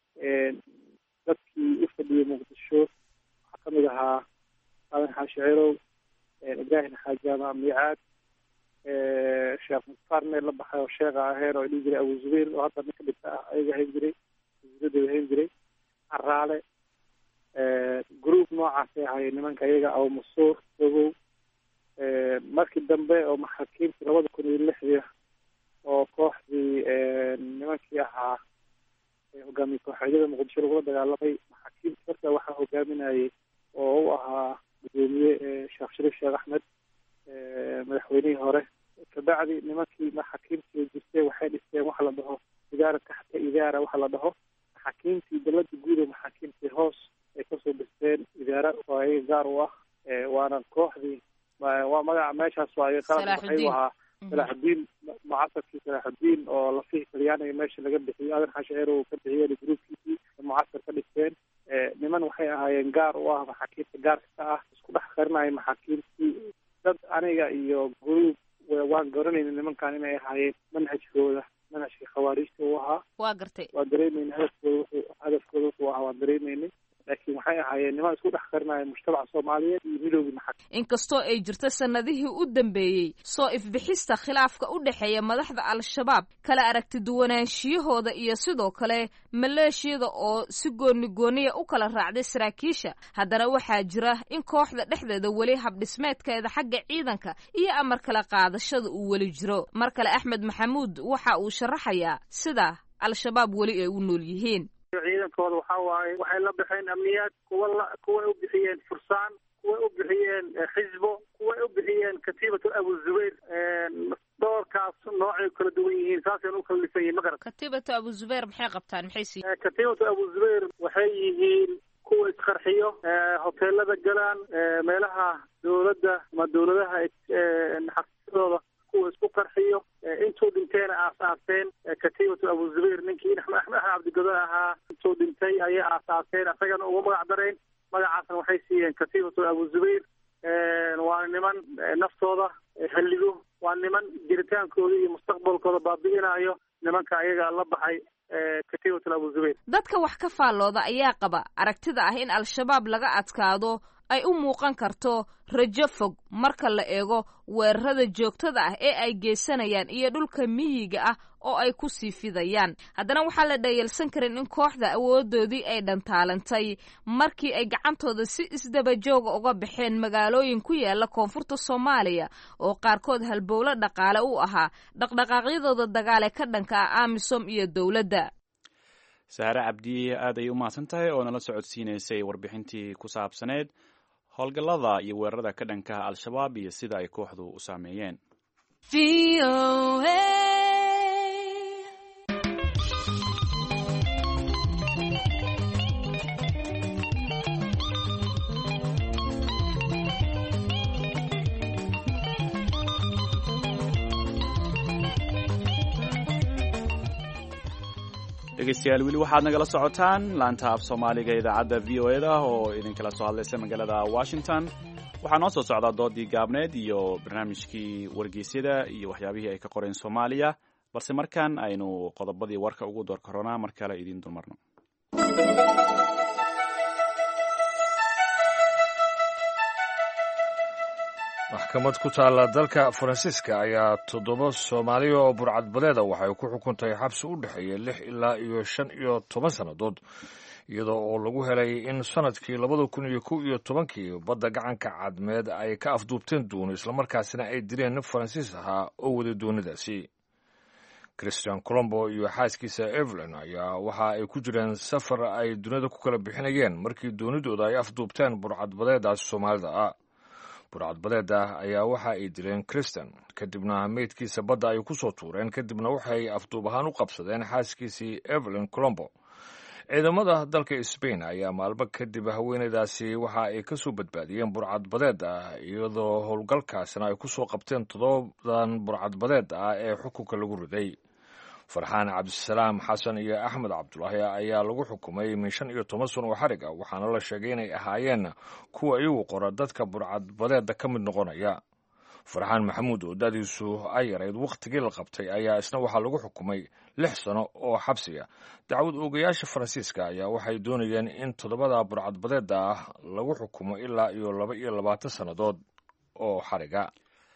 dadkii u fadhiyey muqdisho waxaa kamid ahaa aadan xaashi cirow, ibraahim xaajaama miicaad, sheekh mukhtaar meel la baxay oo sheekha aheen oo dhihi jiray abu zubayr oo hadda ninka dhigta ah ayaga hayn jiray wasiiradooda hayn jiray caraale. group noocaasay ahaayeen nimanka ayaga abu masuur ogow. markii dambe oo maxaakiimtii 2006 oo kooxdii nimankii ahaa hogaamiye kooxeedyada muqdisho lagula dagaalamay maxaakiimta marka waxaa hogaaminayay oo u ahaa gudoomiye sheekh shariif sheekh axmed madaxweynihii hore. kabacdi nimankii maxaakiimtii jirtay waxay dhisteen waxa la dhaho idaara taxta idaara waxa la dhaho. maxaakiimtii dalada guud ee maxaakiimtii hoos ay kasoo dhisteen idaara oo ayaga gaar u ah. waana kooxdii waa magaca meeshaas waaye qaran waxay u ahaa salaaxudiin mucasarkii salaaxudiin oo lafihii talyaaniga meesha laga bixiyo aadan xaashi cirow ka bixiyeen gruubkiisii mucasar ka dhisteen. niman waxay ahaayeen gaar u ah maxaakiimta gaarka ka ah isku dhex qarinaya maxaakiimtii. dad aniga iyo gruub waan garanayna nimankan inay ahaayeen manhajkooda manhajkii khawaarijta uu ahaa. waa gartay. waa dareemayna hadafkooda wuxuu ahaa waan dareemaynay. laakiin waxay ahaayeen niman isku dhex qarinaya mujtamaca soomaaliyeed iyo midoogii maxaakiim. inkastoo ay jirto sanadihii u dambeeyey soo ifbixista khilaafka u dhexeeya madaxda al-shabaab kala aragti duwanaanshiyahooda iyo sidoo kale maleeshiyada oo si gooniya u kala raacday saraakiisha, haddana waxaa jira in kooxda dhexdeeda weli habdhismeedkeeda xagga ciidanka iyo amar kala qaadashada uu weli jiro. mar kale axmed maxamuud waxa uu sharaxayaa sida al-shabaab weli ay u nool yihiin. ciidankooda waxaa waaye waxay la baxeen amniyaad kuway u bixiyeen fursaan, kuway u bixiyeen xisbo, kuway u bixiyeen katiibatu abu zubayr. noocay kala duwan yihiin saasayna u kala dhisan yihiin ma garat katiibatu abu zubayr maxay qabtaan maxay sii katiibatu abu zubayr waxay yihiin kuwa isqarxiyo hoteelada galaan meelaha dawladda ama dawladaha xafiisyadooda kuwa isku qarxiyo intuu dhinteena aasaaseen katiibatu abu zubayr ninkii axmed cabdigodan ahaa intuu dhintay ayay aasaaseen asagana uga magac dareen magacaasna waxay siiyeen katiibatu abu zubayr waa niman naftooda halligo waa niman jiritaankooda iyo mustaqbalkooda baabi'inayo nimanka ayaga la baxay katiibatu abu zubayr dadka wax ka faallooda ayaa qaba aragtida ah in al-shabaab laga adkaado ay u muuqan karto rajo fog marka la eego weerarada joogtada ah ee ay geysanayaan iyo dhulka miyiga ah oo ay ku sii fidayaan haddana waxaa la dhayalsan karin in kooxda awoodoodii ay dhantaalantay markii ay gacantooda si isdaba jooga uga baxeen magaalooyin ku yaala koonfurta soomaaliya oo qaarkood halbowlo dhaqaale u ahaa dhaqdhaqaaqyadooda dagaale ka dhanka ah amisom iyo dowladda saare cabdi aad ay u mahadsan tahay oo nala socodsiinaysay warbixintii ku saabsaneed howlgallada iyo weerarada ka dhanka al-shabaab iyo sida ay kooxdu u saameeyeen dhegeystayaal weli waxaad nagala socotaan laanta af soomaaliga idaacadda v o eda oo idinkala soo hadlaysa magaalada washington waxaa noo soo socdaa doodii gaabneed iyo barnaamijkii wargeysyada iyo waxyaabihii ay ka qoreen soomaaliya balse markan aynu qodobadii warka ugu door koronaa mar kale idiin dulmarno maxkamad ku taalla dalka faransiiska ayaa 7 Soomaaliya oo burcadbadeeda waxay ku xukuntay xabsi u dhexeeya 6 ilaa iyo 15 sannadood iyadoo oo lagu helay in sanadkii 2011 badda gacanka cadmeed ay ka afduubteen dooni islamarkaasina ay dileen nin Faransiis ahaa oo wada doonidaasi Christian Colombo iyo xaaskiisa Evelyn ayaa waxa ay ku jireen safar ay dunida ku kala bixinayeen markii doonidooda ay afduubteen burcadbadeedaas Soomaalida ah burcadbadeeda ayaa waxa ay dileen Christian kadibna meydkiisa badda ay ku soo tuureen kadibna waxay afduub ahaan u qabsadeen xaaskiisii Evelyn Colombo ciidamada dalka Spain ayaa maalmo kadib haweeneydaasi waxa ay ka soo badbaadiyeen burcadbadeed iyadoo howlgalkaasina ay ku soo qabteen 7 burcadbadeed ee xukunka lagu riday farxaan cabdisalaam xasan iyo axmed cabdulaahi ayaa lagu xukumay min 15 sano oo xarig ah waxaana la sheegay inay ahaayeen kuwa iyagu qora dadka burcadbadeeda ka mid noqonaya farxaan maxamuud oo dadiisu ay yarayd waqtigii la qabtay ayaa isna waxaa lagu xukumay 6 sano oo xabsiga dacwad oogayaasha Faransiiska ayaa waxay doonayeen in 7 burcadbadeeda lagu xukumo ilaa iyo 22 sannadood oo xariga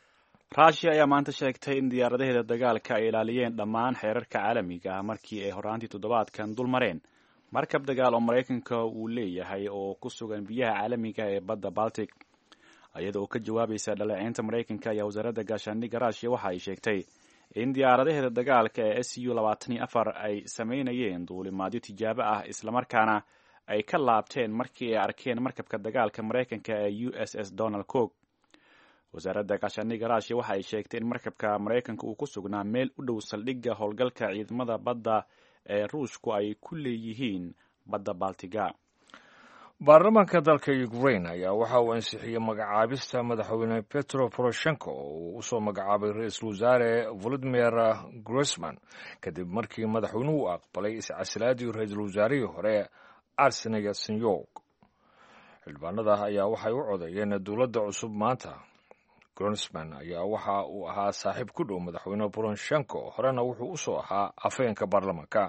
Russia ayaa maanta sheegtay in diyaaradaheeda dagaalka ay ilaaliyeen dhammaan xeerarka caalamiga ah markii ay horaantii toddobaadkan dul mareen markab dagaal oo Mareykanka uu leeyahay oo ku sugan biyaha caalamiga ee badda Baltic iyada oo ka jawaabaysa dhaleeceynta Mareykanka ayaa wasaaradda gaashaandhigga Russia waxa ay sheegtay in diyaaradaheeda dagaalka ee Su-24 ay sameynayeen duulimaadyo tijaabo ah islamarkaana ay ka laabteen markii ay arkeen markabka dagaalka Mareykanka ee USS Donald Cook wasaaradda gaashaandhigga Russia waxa ay sheegtay in markabka Mareykanka uu ku sugnaa meel u dhow saldhigga howlgalka ciidamada badda ee Ruushku ay ku leeyihiin badda Baltiga baarlamaanka dalka Ukraine ayaa waxa uu ansixiyay magacaabista madaxweyne Petro Poroshenko oo uu u soo magacaabay ra'iisul wasaare Volodymyr Groysman kadib markii madaxweynuhu aqbalay iscasilaadii ra'iisul wasaarihii hore Arseniy Yatsenyuk xildhibaanada ayaa waxay u codeeyeen dowladda cusub maanta Groysman ayaa waxa uu ahaa saaxiib ku dhow madaxweyne Poroshenko horena wuxuu u soo ahaa afhayeenka baarlamaanka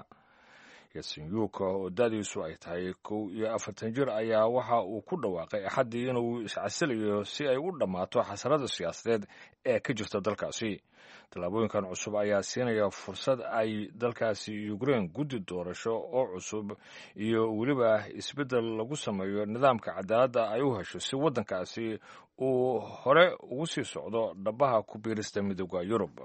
Yatsenyuk oo da'diisu ay tahay 41 jir ayaa waxa uu ku dhawaaqay axadii inuu iscasilayo si ay u dhammaato xasarada siyaasadeed ee ka jirta dalkaasi tallaabooyinkan cusub ayaa siinaya fursad ay dalkaasi Ukraine guddi doorasho oo cusub iyo weliba isbeddel lagu sameeyo nidaamka cadaaladda ay u hesho si waddankaasi uu hore ugu sii socdo dhabaha ku biirista midowga Yurub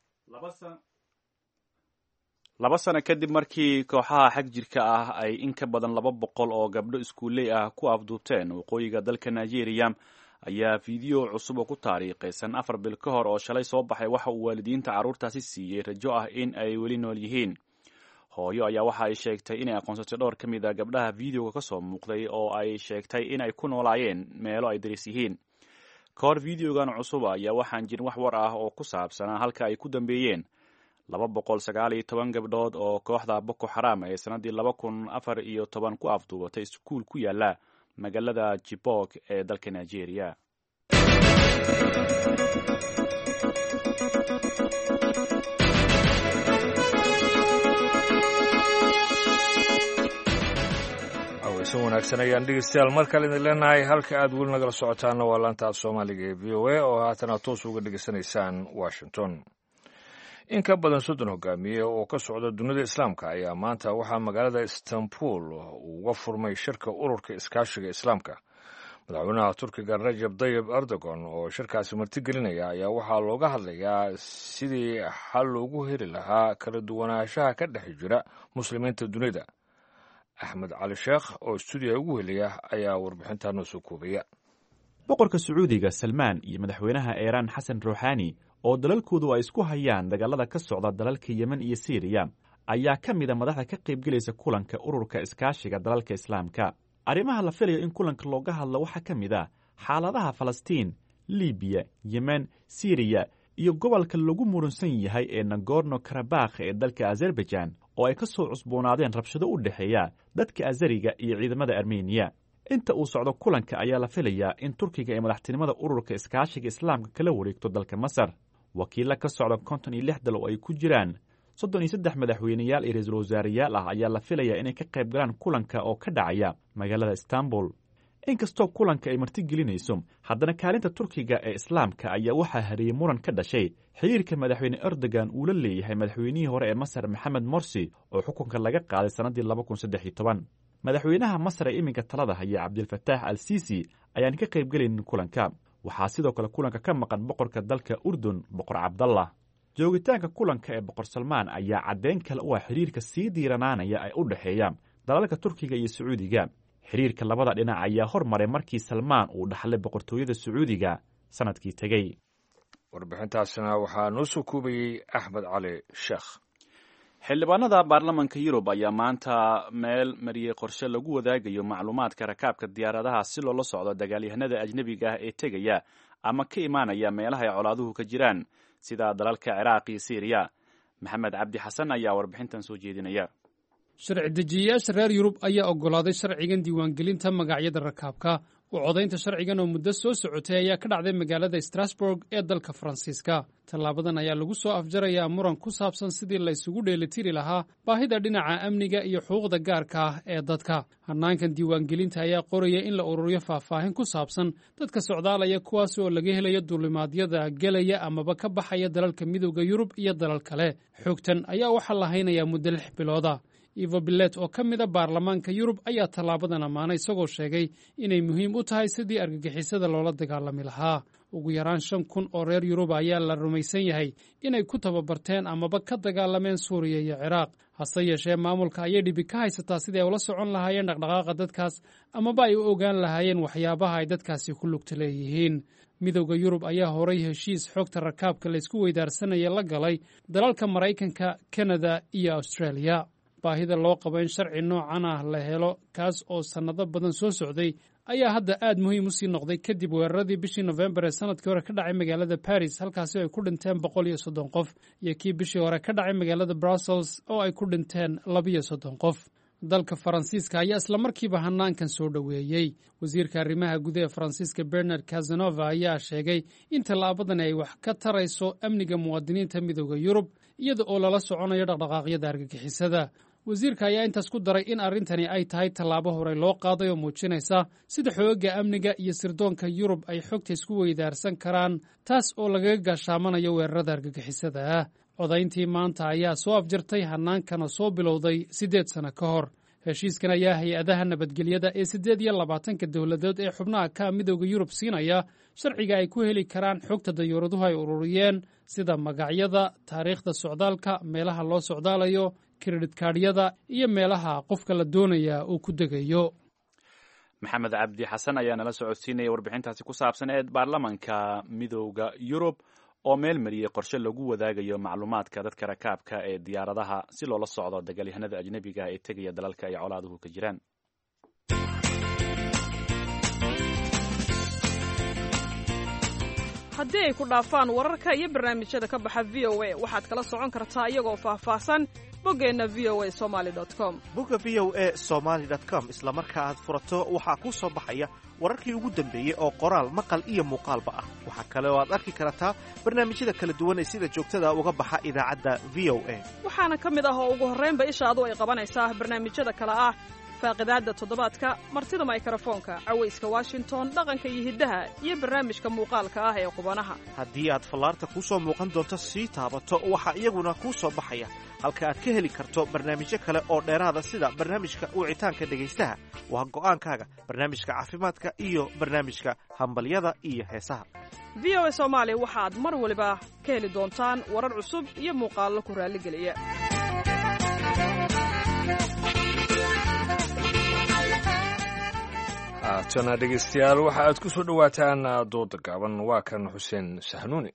laba sano kadib markii kooxaha xag jirka ah ay in ka badan 200 oo gabdho iskuuley ah ku afduubteen waqooyiga dalka Nigeria ayaa fiideo cusub oo ku taariikhaysan 4 bil ka hor oo shalay soo baxay waxa uu waalidiinta carruurtaasi siiyey rajo ah in ay weli nool yihiin. hooyo ayaa waxa ay sheegtay inay aqoonsatay dhowr ka mid a gabdhaha fiideoga ka soo muuqday oo ay sheegtay in ay ku noolaayeen meelo ay daris yihiin. ka hor fiideogan cusub ayaa waxaan jirin wax war ah oo ku saabsanaa halka ay ku dambeeyeen 219 gabdhood oo kooxda Boko Haram ee sanadii 2014 ku afduubatay iskuul ku yaala magaalada Chibok ee dalka Nigeria. aweysan wanaagsan ayaan dhegeystayaal mar kale idin leenahay halka aad weli nagala socotaana waa laanta af soomaaliga ee VOA oo haatana toos uga dhegeysanaysaan Washington. in ka badan 30 hogaamiye oo ka socda dunida islaamka ayaa maanta waxaa magaalada Istanbul uga furmay shirka ururka iskaashiga islaamka. madaxweynaha Turkiga Recep Tayyip Erdogan oo shirkaasi martigelinaya ayaa waxaa looga hadlayaa sidii xal loogu heli lahaa kala duwanaanshaha ka dhex jira muslimiinta dunida. Axmed Cali Sheekh oo stuudiga ugu helaya ayaa warbixinta noo soo koobaya. boqorka Sacuudiga Salmaan iyo madaxweynaha Iiraan Xasan Rouhani oo dalalkoodu ay isku hayaan dagaalada ka socda dalalka Yemen iyo Syria ayaa ka mid ah madaxda ka qaybgalaysa kulanka ururka iskaashiga dalalka islaamka. arrimaha la filayo in kulanka looga hadlo waxaa ka mid ah xaaladaha Falastiin, Liibiya, Yemen, Syria iyo gobolka lagu muransan yahay ee Nagorno-Karabakh ee dalka Azerbaijan oo ay ka soo cusboonaadeen rabshado u dhexeeya dadka Azeriga iyo ciidamada Armeniya. inta uu socdo kulanka ayaa la filayaa in Turkiga ee madaxtinimada ururka iskaashiga islaamka kala wareegto dalka Masar. wakiilla ka socda 56 dal oo ay ku jiraan 33 madaxweyneyaal iyo ra'iisul wasaareyaal ah ayaa la filayaa inay ka qayb galaan kulanka oo ka dhacaya magaalada Istanbul. inkastoo kulanka ay martigelinayso, haddana kaalinta Turkiga ee islaamka ayaa waxaa hareeyay muran ka dhashay xiriirka madaxweyne Erdogan uu la leeyahay madaxweynihii hore ee Masar Mohamed Morsi oo xukunka laga qaaday sanadii 2013. madaxweynaha Masar ee iminka talada haya Cabdilfataax al-Siisi ayaan ka qayb galaynin kulanka. waxaa sidoo kale kulanka ka maqan boqorka dalka Urdun Boqor Cabdallah. joogitaanka kulanka ee Boqor Salmaan ayaa caddeyn kale u ah xiriirka sii diiranaanaya ee u dhexeeya dalalka Turkiga iyo Sacuudiga. xiriirka labada dhinac ayaa hormaray markii Salmaan uu dhaxlay boqortooyada Sacuudiga sanadkii tegey. warbixintaasina waxaa noo soo koobayay Axmed Cali Sheekh. xildhibaanada baarlamaanka Yurub ayaa maanta meel mariyay qorshe lagu wadaagayo macluumaadka rakaabka diyaaradaha si loola socdo dagaalyahanada ajnabiga ah ee tegaya ama ka imaanaya meelaha ay colaaduhu ka jiraan sida dalalka Ciraaq iyo Syria. Maxamed Cabdi Xasan ayaa warbixintan soo jeedinaya. sharci dejiyayaasha reer Yurub ayaa oggolaaday sharcigan diiwaangelinta magacyada rakaabka. u codaynta sharcigan oo muddo soo socotay ayaa ka dhacday magaalada Strasbourg ee dalka Faransiiska. tallaabadan ayaa lagu soo afjarayaa muran ku saabsan sidii la isugu dheelitiri lahaa baahida dhinaca amniga iyo xuquuqda gaarka ah ee dadka. hannaankan diiwaangelinta ayaa qoraya in la ururiyo faahfaahin ku saabsan dadka socdaalaya kuwaas oo laga helayo duulimaadyada gelaya amaba ka baxaya dalalka midowda Yurub iyo dalal kale. xogtan ayaa waxaa la haynayaa muddo 6 bilooda. Ivo Billet oo ka mid a baarlamaanka Yurub ayaa tallaabadan ammaanay isagoo sheegay inay muhiim u tahay sidii argagixisada loola dagaalami lahaa. ugu yaraan 5,000 oo reer Yurub ayaa la rumaysan yahay inay ku tababarteen amaba ka dagaalameen Suuriya iyo Ciraaq. hase yeeshee maamulka ayay dhibi ka haysataa sidii ay ula socon lahaayeen dhaqdhaqaaqa dadkaas amaba ay u ogaan lahaayeen waxyaabaha ay dadkaasi ku lugta leeyihiin. midowda Yurub ayaa horay heshiis xogta rakaabka laysku weydaarsanaya la galay dalalka Maraykanka, Kanada iyo Australia. baahida loo qabo in sharci noocan ah la helo kaas oo sannado badan soo socday ayaa hadda aad muhiim u sii noqday kadib weeraradii bishii November ee sanadkii hore ka dhacay magaalada Paris halkaasi ay ku dhinteen 130 qof iyo kii bishii hore ka dhacay magaalada Brussels oo ay ku dhinteen 32 qof. dalka Faransiiska ayaa isla markiiba hannaankan soo dhoweeyey. wasiirka arrimaha gudaha ee Faransiiska Bernard Cazeneuve ayaa sheegay in tallaabadan ay wax ka tarayso amniga muwaadiniinta midowda Yurub iyada oo lala soconayo dhaqdhaqaaqyada argagixisada. wasiirka ayaa intaas ku daray in arrintani ay tahay tallaabo horey loo qaaday oo muujinaysa sida xoogagga amniga iyo sirdoonka Yurub ay xogta isku weydaarsan karaan taas oo lagaga gaashaamanayo weerarada argagixisada ah. codayntii maanta ayaa soo afjartay hannaankana soo bilowday 8 sano ka hor. heshiiskan ayaa hay-adaha nabadgelyada ee 28 dowladood ee xubnaha ka midowda Yurub siinaya sharciga ay ku heli karaan xogta dayuuraduhu ay ururiyeen sida magacyada, taariikhda socdaalka, meelaha loo socdaalayo, kredit kaadhyada iyo meelaha qofka la doonaya uu ku degayo. maxamed cabdi xasan ayaa nala socodsiinaya warbixintaasi ku saabsan ee baarlamanka midooda yurub oo meel mariyey qorshe lagu wadaagayo macluumaadka dadka rakaabka ee diyaaradaha si loola socdo dagaalyahanada ajnebiga ee tegaya dalalka ay colaaduhu ka jiraan. haddii ay ku dhaafaan wararka iyo barnaamijyada ka baxa v o a waxaad kala socon kartaa iyagoo faahfaahsan boggeenna voa somaly.com. bogga v o a somaly.com isla marka aad furato waxaa kuu soo baxaya wararkii ugu dambeeyey oo qoraal maqal iyo muuqaalba ah. waxaa kale oo aad arki kartaa barnaamijyada kala duwan ee sida joogtada uga baxa idaacadda v o a. waxaana ka mid ah oo ugu horraynba ishaadu ay qabanaysaa barnaamijyada kale ah faaqidaadda toddobaadka, martida mikrofoonka, cawayska washington, dhaqanka iyo hiddaha, iyo barnaamijka muuqaalka ah ee qubanaha. haddii aad fallaarta kuu soo muuqan doonto sii taabato waxaa iyaguna kuu soo baxaya halka aad ka heli karto barnaamijyo kale oo dheeraada sida barnaamijka wicitaanka dhegaystaha, waa go'aankaaga, barnaamijka caafimaadka iyo barnaamijka hambalyada iyo heesaha. v o a soomaali waxaad mar waliba ka heli doontaan warar cusub iyo muuqaallo ku raalligeliya. haatana dhegaystayaal waxa aad ku soo dhowaataan dooda gaaban. waa kan xuseen sahnuuni.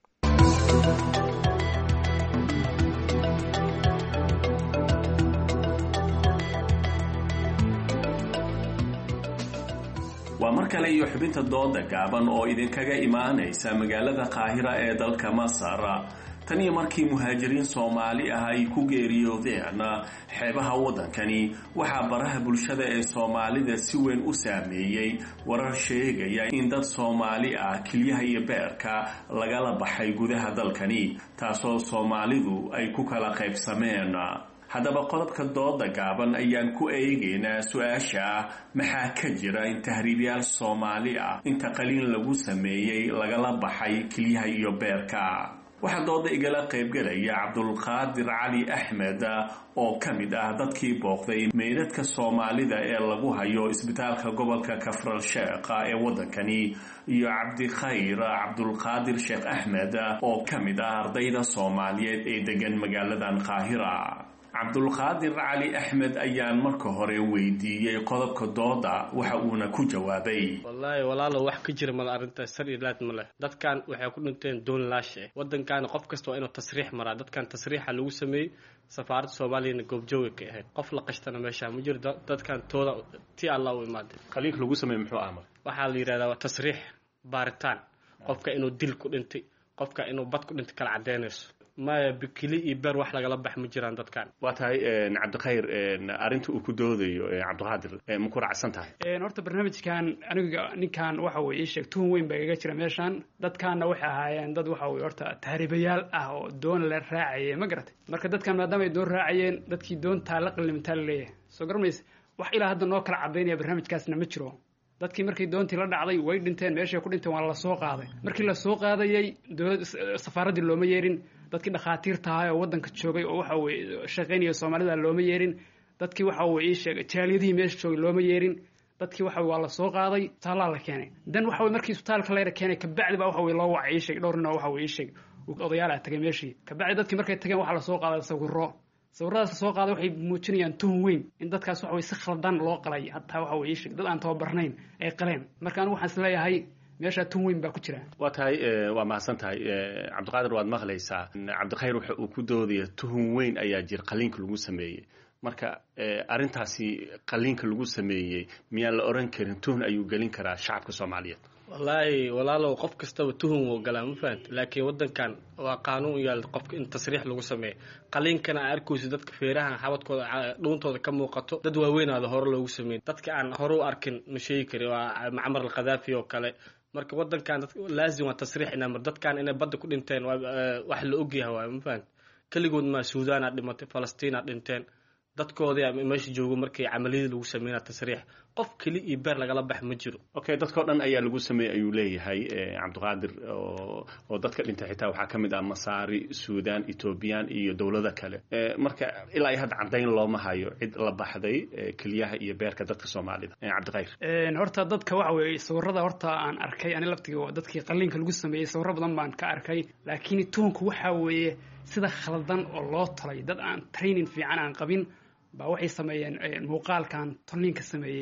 waa mar kale iyo xubinta dooda gaaban oo idinkaga imaanaysa magaalada qaahira ee dalka masar. tan iyo markii muhaajiriin soomaali ah ay ku geeriyoodeen xeebaha waddankani waxaa baraha bulshada ee soomaalida si weyn u saameeyey warar sheegaya in dad soomaali ah kilyaha iyo beerka lagala baxay gudaha dalkani, taasoo soomaalidu ay ku kala qaybsameen. haddaba qodobka dooda gaaban ayaan ku eegaynaa su-aasha ah maxaa ka jira in tahriibyaal soomaali ah inta qaliin lagu sameeyey lagala baxay kilyaha iyo beerka. waxaa dooda igala qaybgalaya cabdulqaadir cali axmed oo ka mid ah dadkii booqday meydadka soomaalida ee lagu hayo isbitaalka gobolka kafral sheekh ee waddankani, iyo cabdikhayr cabdulqaadir sheekh axmed oo ka mid ah ardayda soomaaliyeed ee degan magaaladan qaahira. cabdulqaadir cali axmed ayaan marka hore weydiiyey qodobka dooda waxa uuna ku jawaabay. wallaahi walaalo wax ka jira mala arrintaas sar iyo laad ma leh. dadkan waxay ku dhinteen doon laashe. waddankaana qof kasta waa inuu tasriix maraa. dadkan tasriixa lagu sameeyey safaaradda soomaaliyana goobjooga ka ahayd. qof la qashtana meesha ma jiro. dadkan tooda ti alla u imaaday. qaliinka lagu sameeyey muxuu ahaa? waxaa la yidhahdaa waa tasriix baaritaan. qofka inuu dil ku dhintay, qofka inuu bad ku dhintay kala caddeynayso. maya bikili iyo beer wax lagala bax ma jiraan dadkan. waa tahay cabdikhayr arrinta uu ku doodayo cabdiqaadir ma ku raacsan tahay? horta barnaamijkan aniga ninkan waxa weye ii sheeg tuhun weyn baa igaga jira meeshan. dadkaanna waxay ahaayeen dad waxa weye horta tahriibayaal ah oo doon la raacayay, ma garatay. marka dadkan maadaama ay doon raacayeen, dadkii doontaa la qalimintaa la leeyahay. soo garmaysa wax ilaa hadda noo kala cadaynaya barnaamijkaasna ma jiro. dadkii markii doontii la dhacday way dhinteen, meeshay ku dhinteen waa la soo qaaday. markii la soo qaadayay dowladda safaaraddii looma yeerin. dadkii dhakhaatiirta ahaa oo waddanka joogay oo waxa weye shaqaynaya soomaalida looma yeerin. dadkii waxa weye ii sheegay jaaliyadihii meesha joogay looma yeerin. dadkii waxa waa la soo qaaday, isbitaalaa la keenay. dan waxa weye markii isbitaalka la keenay kabacdi baa waxa weye loo wacay ii sheegay dhowr nin oo waxa weye ii sheegay odayaal ah tagay meeshii. kabacdi dadkii markay tageen waxaa la soo qaaday sawiradaas soo qaaday waxay muujinayaan tuhun weyn in dadkaas waxa weye si khaldan loo qalay. hataa waxa weye ii sheegay dad aan tababarnayn ay qaleen. marka anigu waxaan is leeyahay meesha tun weyn baa ku jira. waa tahay waa mahadsan tahay cabdiqaadir, waad maqlaysaa. cabdikhayr waxa uu ku doodaya tuhun weyn ayaa jira qaliinka lagu sameeyey. marka arrintaasi qaliinka lagu sameeyey miyaan la oran karin tuhun ayuu gelin karaa shacabka soomaaliyeed? wallaahi walaalow qof kastaba tuhun wuu galaa, ma fahanta. laakiin waddankan waa qaanuun yaal qofka in tasriix lagu sameeyo. qaliinkana aan arkayso dadka feeraha xabadkooda dhuuntooda ka muuqato dad waaweynaada hore loogu sameeyey. dadka aan hore u arkin ma sheegi kari. waa macmar alkhadaafi oo kale. marka waddankan laazim waa tasriix inamar. dadkan inay badda ku dhinteen wax la ogyahay waay, ma fahanta. keligood maa suudaanaad dhimatay, falastiinaad dhinteen. dadkoodii meesha joogo markii camaliyadii lagu sameynaa tasriix. qof keli iyo beer lagala bax ma jiro. okay, dadkao dhan ayaa lagu sameeyey ayuu leeyahay cabdiqaadir, oo dadka dhintay xitaa waxaa ka mid ah masaari, suudaan, etoobiyaan iyo dowlado kale. marka ilaa iyo hadda caddayn looma hayo cid la baxday keliyaha iyo beerka dadka soomaalida. cabdikhayr horta dadka waxa weeye sawirada horta aan arkay ani laftiga waa dadkii qaliinka lagu sameeyey. sawiro badan baan ka arkay, laakiin tuhunku waxa weeye sida khaldan oo loo talay. dad aan training fiican aan qabin baa waxay sameeyeen muuqaalkan tolniinka sameeyey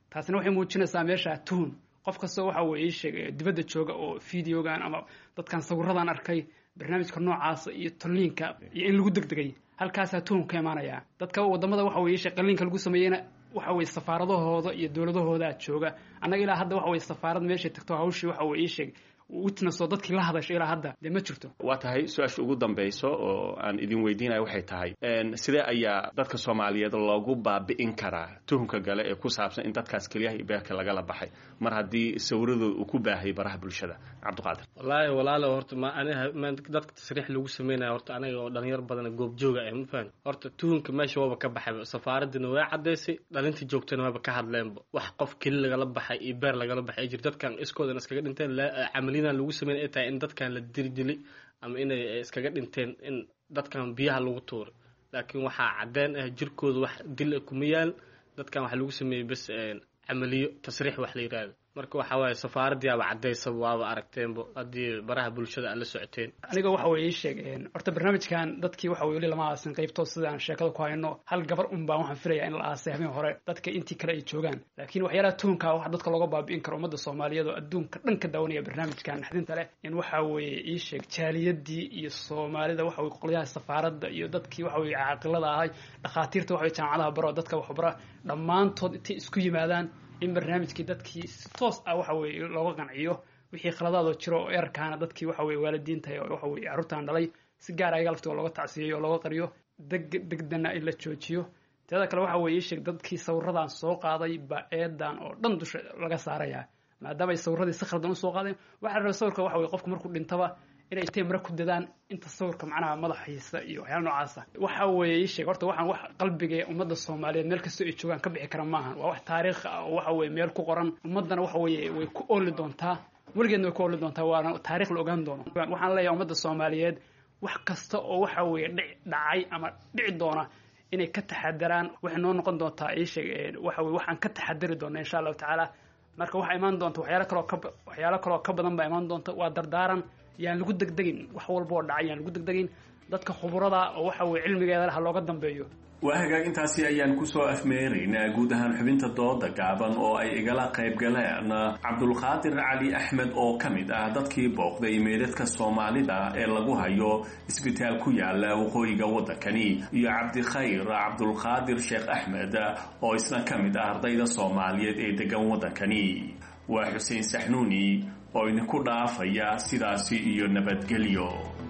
taasina waxay muujinaysaa meesha tuhun qof kastoo waxa weeye sheegay dibadda jooga oo fideogan ama dadkan sawiradan arkay barnaamijka noocaasa iyo tolliinka iyo in lagu degdegay halkaasaa tuhun ka imaanaya dadka wadamada waxa weeye sheeg qalliinka lagu sameeyeyna waxa weeye safaaradahooda iyo dowladahooda jooga annaga ilaa hadda waxa weeye safaarad meeshay tagto hawshii waxa weeye sheeg witness oo dadkii la hadashay ilaa hadda dee ma jirto. waa tahay su-aasha ugu dambayso oo aan idin weydiinayo waxay tahay sidee ayaa dadka soomaaliyeed loogu baabi'in karaa tuhunka gale ee ku saabsan in dadkaas keliyaha iyo beerka lagala baxay mar haddii sawiradooda uu ku baahay baraha bulshada? cabdiqaadir. wallaahi walaalo horta dadka tasriix lagu sameynaya horta anaga oo dhalinyar badan goobjooga ah ma fahan horta tuhunka meesha waaba ka baxay safaaradina way cadaysay dhalintii joogtana waaba ka hadleenba wax qof keli lagala baxay iyo beer lagala baxay jir dadkan iskoodan iskaga dhinteen lagu sameyn ay tahay in dadkan la dirdilay ama inay iskaga dhinteen in dadkan biyaha lagu tuuray laakiin waxaa cadeen ah jirkooda wax dil kuma yaal dadkan waxa lagu sameeyey bas camaliyo tasriix wax la yiraahdo marka waxa waaye safaaradii aba cadaysa waaba aragteenbo haddii baraha bulshada aan la socoteen. aniga waxa weeye sheegeen horta barnaamijkan dadkii waxa weeye lama aasin qaybto sidaan sheekada ku hayno hal gabar baan waxaan filayaa in la aasay habeen hore dadka intii kale ay joogaan laakiin waxyaalaha tuhunka wax dadka looga baabi'in karo ummadda Soomaaliyeed oo adduunka dhan ka daawanaya barnaamijkan xadinta leh in waxa weeye ii sheeg jaaliyadii iyo Soomaalida waxa weeye qolyaha safaaradda iyo dadkii waxa weeye caaqilada ahay dhaqaatiirta waxa weeye jaamacadaha baro dadka wax bara dhammaantood intay isku yimaadaan in barnaamijkii dadkii si toos ah waxa weeye looga qanciyo wixii khaladaad oo jiro oo erkaana dadkii waxa weeye waalidiinta iyo waxa weeye carruurtaan dhalay si gaar ah laftooda looga tacsiyeeyo oo looga qariyo degdegna in la joojiyo teeda kale waxa weeye sheeg dadkii sawiradan soo qaaday ba eedan oo dhan dusha laga saaraya maadaama ay sawiradii si khaldan u soo qaadeen waxa la sawirka waxa weeye qofku markuu dhintaba inay teemra ku dadaan inta sawirka macnaha madaxiisa iyo waxyaalo noocaas ah waxa weeye sheeg horta waxaan wax qalbiga ummadda Soomaaliyeed meel kasta ay joogaan ka bixi kara maahan waa wax taariikh ah oo waxa weeye meel ku qoran ummadana waxa weeye way ku ooli doontaa weligeedna way ku ooli doontaa waana taariikh la ogaan doono waxaan leeyahay ummadda Soomaaliyeed wax kasta oo waxa weeye dhacay ama dhici doona inay ka taxadaraan waxay noo noqon doontaa ay sheeg waxa weeye waxaan ka taxadari doonaa insha Allah taala marka waxa imaan doonta waxyaalo kale oo ka badan baa imaan doonta waa dardaaran yaan lagu degdegin wax walba oo dhacay yaan lagu degdegin dadka khuburada oo waxa weeye cilmigeeda ha looga dambeeyo. waa hagaag intaasi ayaan kusoo afmeeraynaa guud ahaan xubinta dooda gaaban oo ay igala qayb galeen cabdulqaadir cali axmed oo ka mid ah dadkii booqday meedadka Soomaalida ee lagu hayo isbitaal ku yaala waqooyiga waddankani iyo cabdikhayr cabdulqaadir sheekh axmed oo isna ka mid ah ardayda Soomaaliyeed ee degan waddankani. waa Xuseen Saxnuuni oo idinku dhaafaya sidaasi iyo nabadgelyo.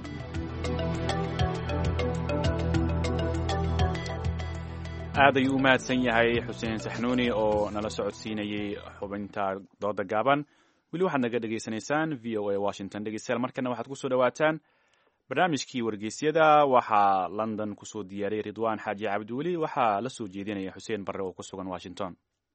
aad ayuu u mahadsan yahay Xuseen Saxnuuni oo nala socodsiinayay xubinta dooda gaaban. weli waxaad naga dhegaysanaysaan VOA Washington. dhegeystayaal markana waxaad kusoo dhawaataan barnaamijkii wargeysyada waxaa London kusoo diyaariyay Ridwaan Xaaji Cabdiweli waxaa la soo jeedinaya Xuseen Barre oo ku sugan Washington.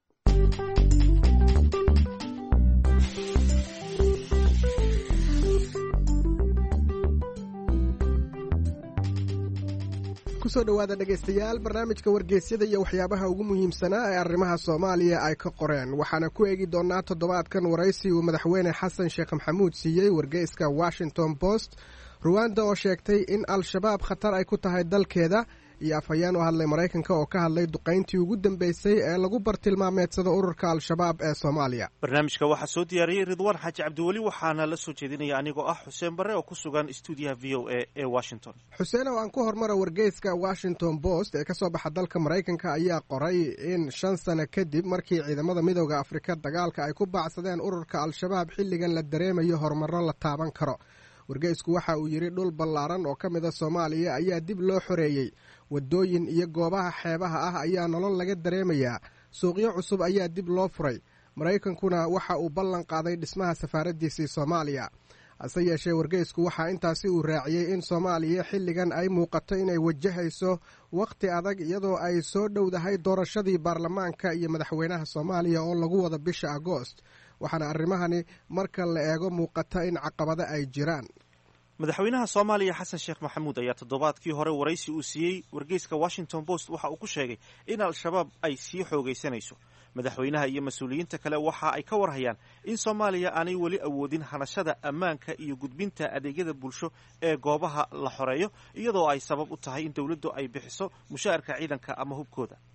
kusoo dhowaada dhegaystayaal barnaamijka wargeysyada iyo waxyaabaha ugu muhiimsanaa ee arrimaha Soomaaliya ay ka qoreen waxaana ku eegi doonaa toddobaadkan waraysi uu madaxweyne xasan sheekh maxamuud siiyey wargeyska Washington Post Rwanda oo sheegtay in al-shabaab khatar ay ku tahay dalkeeda iyo afhayeen u hadlay Maraykanka oo ka hadlay duqayntii ugu dambeysay ee lagu bartilmaameedsado ururka al-shabaab ee Soomaaliya. barnaamijka waxaa soo diyaariyey Ridwaan Xaaji Cabdiweli waxaana la soo jeedinaya anigoo ah Xuseen Barre oo ku sugan stuudiyaha VOA ee Washington. Xuseen oo aan ku hormaro wargeyska Washington Post ee ka soo baxa dalka Maraykanka ayaa qoray in 5 sano kadib markii ciidamada midowga Afrika dagaalka ay ku baacsadeen ururka al-shabaab xilligan la dareemayo horumarro la taaban karo. wargeysku waxa uu yidhi dhul ballaaran oo ka mid a Soomaaliya ayaa dib loo xoreeyey waddooyin iyo goobaha xeebaha ah ayaa nolol laga dareemayaa suuqyo cusub ayaa dib loo furay Maraykankuna waxa uu ballan qaaday dhismaha safaaraddiisii Soomaaliya hase yeeshee wargeysku waxaa intaasi uu raaciyey in Soomaaliya xilligan ay muuqato inay wajahayso waqti adag iyadoo ay soo dhowdahay doorashadii baarlamaanka iyo madaxweynaha Soomaaliya oo lagu wada bisha Agoost waxaana arrimahani marka la eego muuqata in caqabado ay jiraan. madaxweynaha Soomaaliya xasan sheekh maxamuud ayaa toddobaadkii hore waraysi uu siiyey wargeyska Washington Post waxa uu ku sheegay in al-shabaab ay sii xoogaysanayso. madaxweynaha iyo mas'uuliyiinta kale waxa ay ka warhayaan in Soomaaliya aanay weli awoodin hanashada ammaanka iyo gudbinta adeegyada bulsho ee goobaha la xoreeyo iyadoo ay sabab u tahay in dawladdu ay bixiso mushaarka ciidanka ama hubkooda.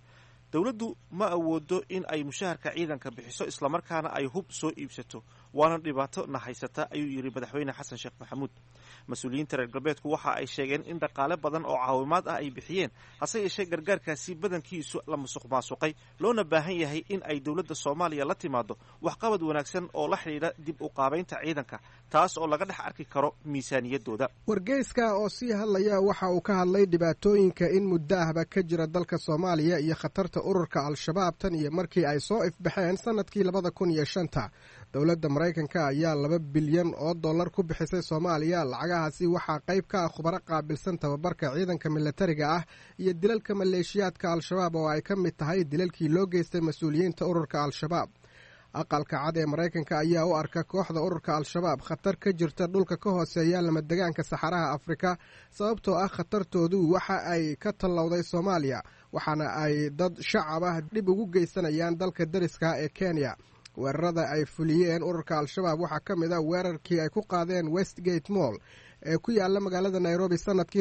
dowladdu ma awoodo in ay mushaharka ciidanka bixiso islamarkaana ay hub soo iibsato waana dhibaato na haysata ayuu yidhi madaxweyne xasan sheekh maxamuud mas-uuliyiinta reer galbeedku waxa ay sheegeen in dhaqaale badan oo caawimaad ah ay bixiyeen hase yeeshee gargaarkaasi badankiisu la musuq maasuqay loona baahan yahay in ay dowladda soomaaliya la timaado waxqabad wanaagsan oo la xidhiidha dib u qaabaynta ciidanka taas oo laga dhex arki karo miisaaniyaddooda wargeyska oo sii hadlaya waxa uu ka hadlay dhibaatooyinka in muddo ahba ka jira dalka soomaaliya iyo khatarta ururka al-shabaab tan iyo markii ay soo ifbaxeen sannadkii 2005 dowladda maraykanka ayaa $2 bilyan oo dollar ku bixisay soomaaliya lacagahaasi waxaa qayb ka ah khubaro qaabilsan tababarka ciidanka milatariga ah iyo dilalka maleeshiyaadka al-shabaab oo ay ka mid tahay dilalkii loo geystay mas-uuliyiinta ururka al-shabaab aqalka cad ee maraykanka ayaa u arka kooxda ururka al-shabaab khatar ka jirta dhulka ka hooseeya lamadegaanka saxaraha afrika sababtoo ah khatartoodu waxa ay ka tallowday soomaaliya waxaana ay dad shacab ah dhib ugu geysanayaan dalka dariska ee kenya weerarada ay fuliyeen ururka al-shabaab waxaa ka mid a weerarkii ay ku qaadeen westgate moll ee ku yaala magaalada nairobi sanadkii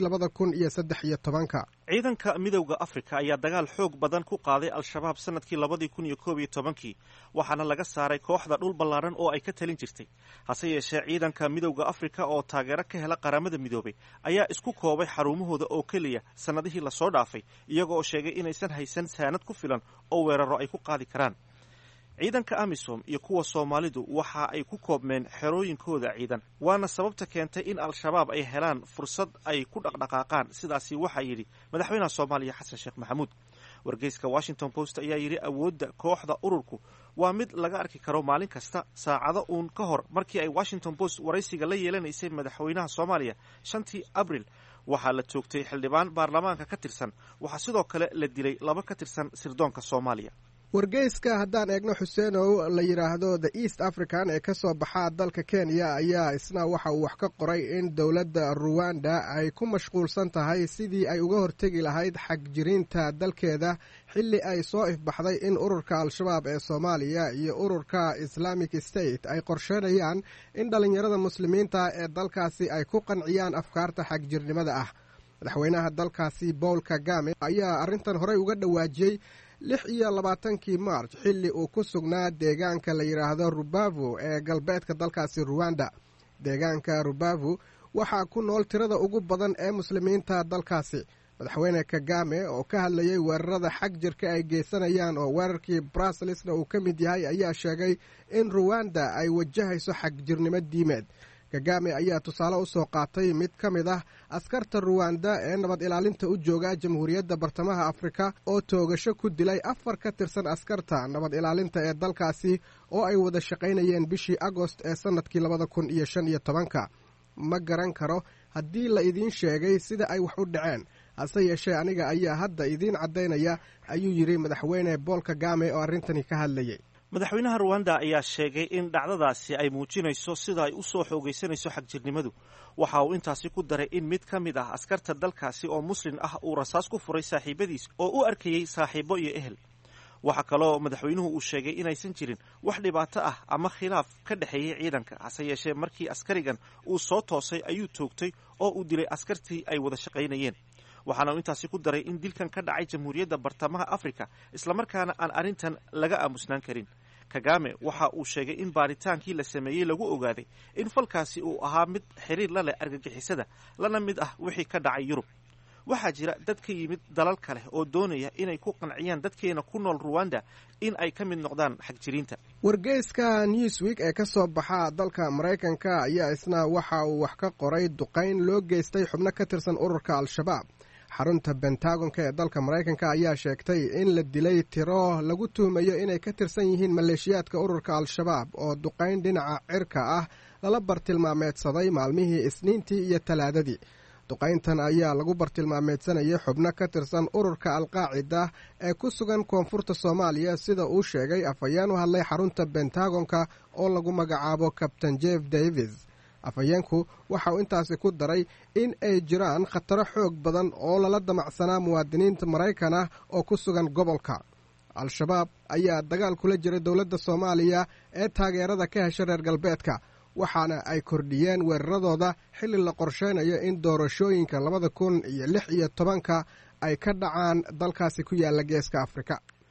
2013 ciidanka midowda afrika ayaa dagaal xoog badan ku qaaday al-shabaab sanadkii 2011 waxaana laga saaray kooxda dhul ballaaran oo ay ka talin jirtay hase yeeshee ciidanka midowda afrika oo taageero ka hela qaramada midoobay ayaa isku koobay xarumahooda oo keliya sannadihii lasoo dhaafay iyagoo sheegay inaysan haysan saanad ku filan oo weeraro ay ku qaadi karaan ciidanka amisom iyo kuwa soomaalidu waxa ay ku koobmeen xerooyinkooda ciidan waana sababta keentay in al-shabaab ay helaan fursad ay ku dhaqdhaqaaqaan sidaasi waxaa yidhi madaxweynaha soomaaliya xasan sheekh maxamuud wargeyska washington post ayaa yidhi awoodda kooxda ururku waa mid laga arki karo maalin kasta saacado uun ka hor markii ay washington post waraysiga la yeelanaysay madaxweynaha soomaaliya 5 abril waxaa la joogtay xildhibaan baarlamaanka ka tirsan waxaa sidoo kale la dilay 2 ka tirsan sirdoonka soomaaliya wargeyska haddaan eegno xuseenow la yidhaahdo the east african ee ka soo baxa dalka kenya ayaa isna waxa uu wax ka qoray in dowladda ruwanda ay ku mashquulsan tahay sidii ay uga hortegi lahayd xagjiriinta dalkeeda xilli ay soo ifbaxday in ururka al-shabaab ee soomaaliya iyo ururka islamic state ay qorsheynayaan in dhallinyarada muslimiinta ee dalkaasi ay ku qanciyaan afkaarta xagjirnimada ah madaxweynaha dalkaasi paul kagame ayaa arrintan horey uga dhawaajiyey 26 maarch xilli uu ku sugnaa deegaanka la yidhaahdo rubavu ee galbeedka dalkaasi ruwanda deegaanka rubavu waxaa ku nool tirada ugu badan ee muslimiinta dalkaasi madaxweyne kagame oo ka hadlayay weerarada xag jirka ay geysanayaan oo weerarkii brusselsna uu ka mid yahay ayaa sheegay in ruwanda ay wajahayso xagjirnimo diimeed kagame ayaa tusaale u soo qaatay mid ka mid ah askarta ruwanda ee nabad ilaalinta u jooga jamhuuriyadda bartamaha afrika oo toogasho ku dilay 4 ka tirsan askarta nabad ilaalinta ee dalkaasi oo ay wada shaqaynayeen bishii agost ee sannadkii 2015 ma garan karo haddii la idiin sheegay sida ay wax u dhaceen hase yeeshee aniga ayaa hadda idiin caddaynaya ayuu yidhi madaxweyne paul kagame oo arrintani ka hadlayay madaxweynaha ruwanda ayaa sheegay in dhacdadaasi ay muujinayso sida ay u soo xoogaysanayso xagjirnimadu waxa uu intaasi ku daray in mid ka mid ah askarta dalkaasi oo muslim ah uu rasaas ku furay saaxiibadiis oo u arkayey saaxiibo iyo ehel waxaa kaloo madaxweynuhu uu sheegay inaysan jirin wax dhibaato ah ama khilaaf ka dhexeeyey ciidanka hase yeeshee markii askarigan uu soo toosay ayuu toogtay oo uu dilay askartii ay wada shaqaynayeen waxaana uu intaasi ku daray in dilkan ka dhacay jamhuuriyadda bartamaha afrika islamarkaana aan arrintan laga aamusnaan karin kagame waxa uu sheegay in baaritaankii la sameeyey lagu ogaaday in falkaasi uu ahaa mid xiriir la leh argagixisada lana mid ah wixii ka dhacay yurub waxaa jira dad ka yimid dalal kale oo doonaya inay ku qanciyaan dadkeena ku nool ruwanda in ay ka mid noqdaan xagjiriinta wargeyska newsweek ee ka soo baxa dalka maraykanka ayaa isna waxa uu wax ka qoray duqayn loo geystay xubno ka tirsan ururka al-shabaab xarunta bentagonka ee dalka maraykanka ayaa sheegtay in la dilay tiro lagu tuhmayo inay ka tirsan yihiin maleeshiyaadka ururka al-shabaab oo duqayn dhinaca cirka ah lala bartilmaameedsaday maalmihii isniintii iyo talaadadii duqayntan ayaa lagu bartilmaameedsanayay xubno ka tirsan ururka alqaacida ee ku sugan koonfurta soomaaliya sida uu sheegay afhayeen u hadlay xarunta bentagonka oo lagu magacaabo kabtain jeff davis afhayeenku waxa uu intaasi ku daray in ay jiraan khataro xoog badan oo lala damacsanaa muwaadiniinta maraykan ah oo ku sugan gobolka al-shabaab ayaa dagaal kula jiray dowladda soomaaliya ee taageerada ka hesha reer galbeedka waxaana ay kordhiyeen weeraradooda xilli la qorsheynayo in doorashooyinka 2016 ay ka dhacaan dalkaasi ku yaala geeska afrika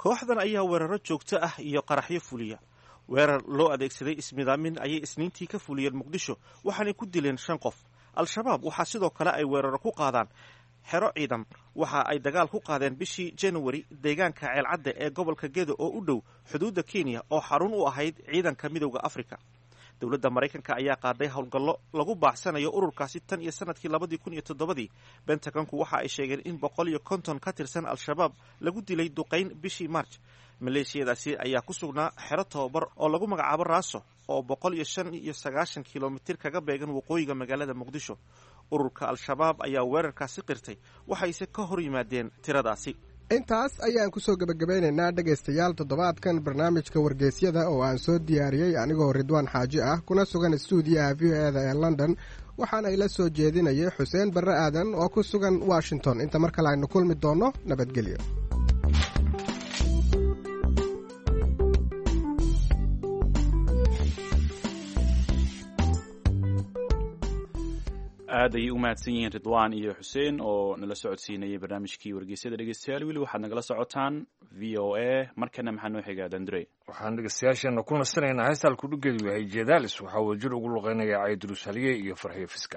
kooxdan ayaa weeraro joogto ah iyo qaraxyo fuliya. weerar loo adeegsaday ismidaamin ayay isniintii ka fuliyeen muqdisho waxaanay ku dileen 5 qof. al-shabaab waxaa sidoo kale ay weeraro ku qaadaan xero ciidan. waxa ay dagaal ku qaadeen bishii January deegaanka ceelcadde ee gobolka Gedo oo u dhow xuduudda Kenya oo xarun u ahayd ciidanka midowga Afrika. dowladda Mareykanka ayaa qaaday howlgallo lagu baaxsanayo ururkaasi tan iyo sanadkii 2007. Pentagonku waxa ay sheegeen in 150 ka tirsan al-shabaab lagu dilay duqeyn bishii March. maleeshiyadaasi ayaa ku sugnaa xero tababar oo lagu magacaabo Raaso oo 195 kilomitir kaga beegan waqooyiga magaalada Muqdisho. ururka al-shabaab ayaa weerarkaasi qirtay waxayse ka hor yimaadeen tiradaasi. intaas ayaan kusoo gebagabeynaynaa dhegaystayaal toddobaadkan barnaamijka wargeysyada oo aan soo diyaariyey anigoo Ridwaan Xaaji ah kuna sugan stuudiyaha VOA ee London waxaana ila soo jeedinayay Xuseen Barre Aadan oo ku sugan Washington. inta mar kale aynu kulmi doono nabadgelyo. aad ayay u mahadsan yihiin Ridwaan iyo Xuseen oo nala socodsiinayay barnaamijkii wargeysyada. dhegeystayaal weli waxaad nagala socotaan VOA. markana maxaa noo xigaa Dandre? waxaan dhegeystayaasheena ku nasanaynaa heestaan ku dhugeedu yahay Jeedaalis waxaa uu jir ugu luqeynaya Caydrus Haliye iyo Farxiyo Fiska.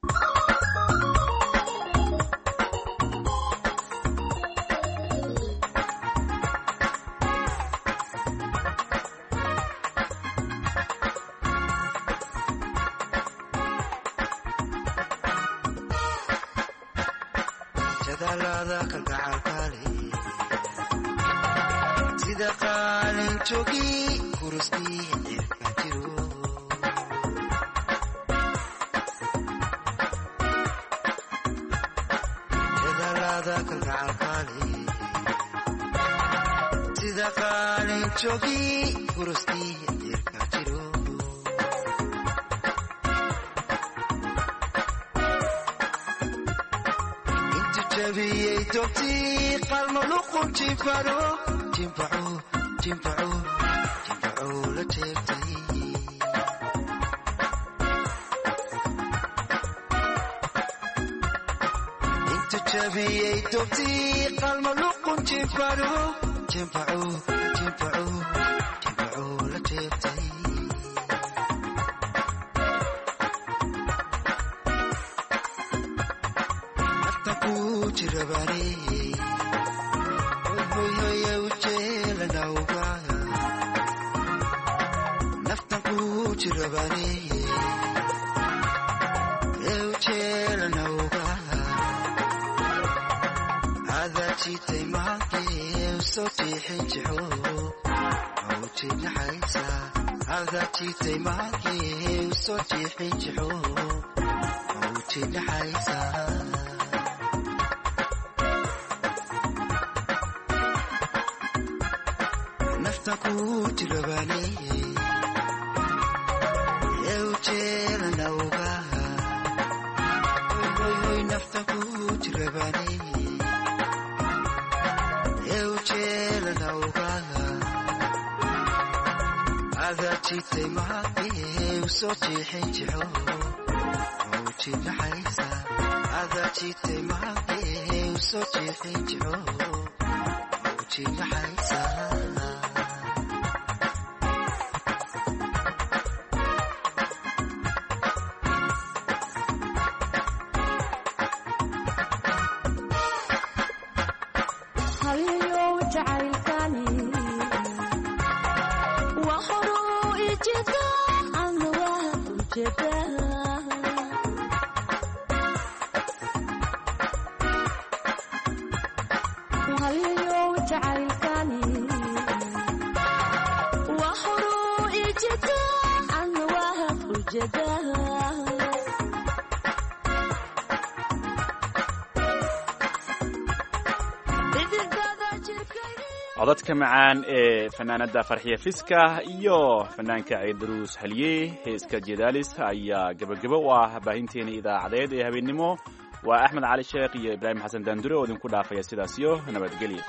codadka macaan ee fanaanada Farxiyo Fiska iyo fanaanka Caydrus Haliye heeska Jeedaalis ayaa gabagabo u ah baahinteena idaacadeed ee habeenimo. waa Axmed Cali Sheekh iyo Ibraahim Xasan Daandure oo idinku dhaafaya sidaas iyo nabadgelyo.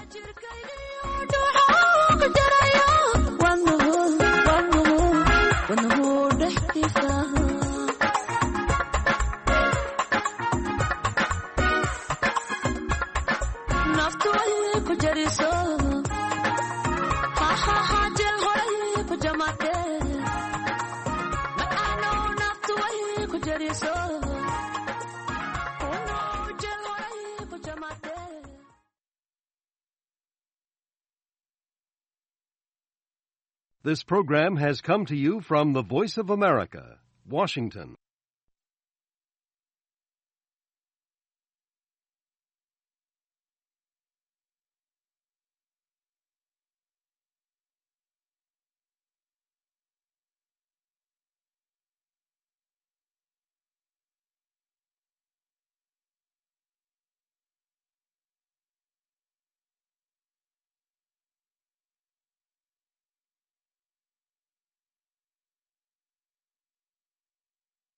This program has come to you from the Voice of America, Washington.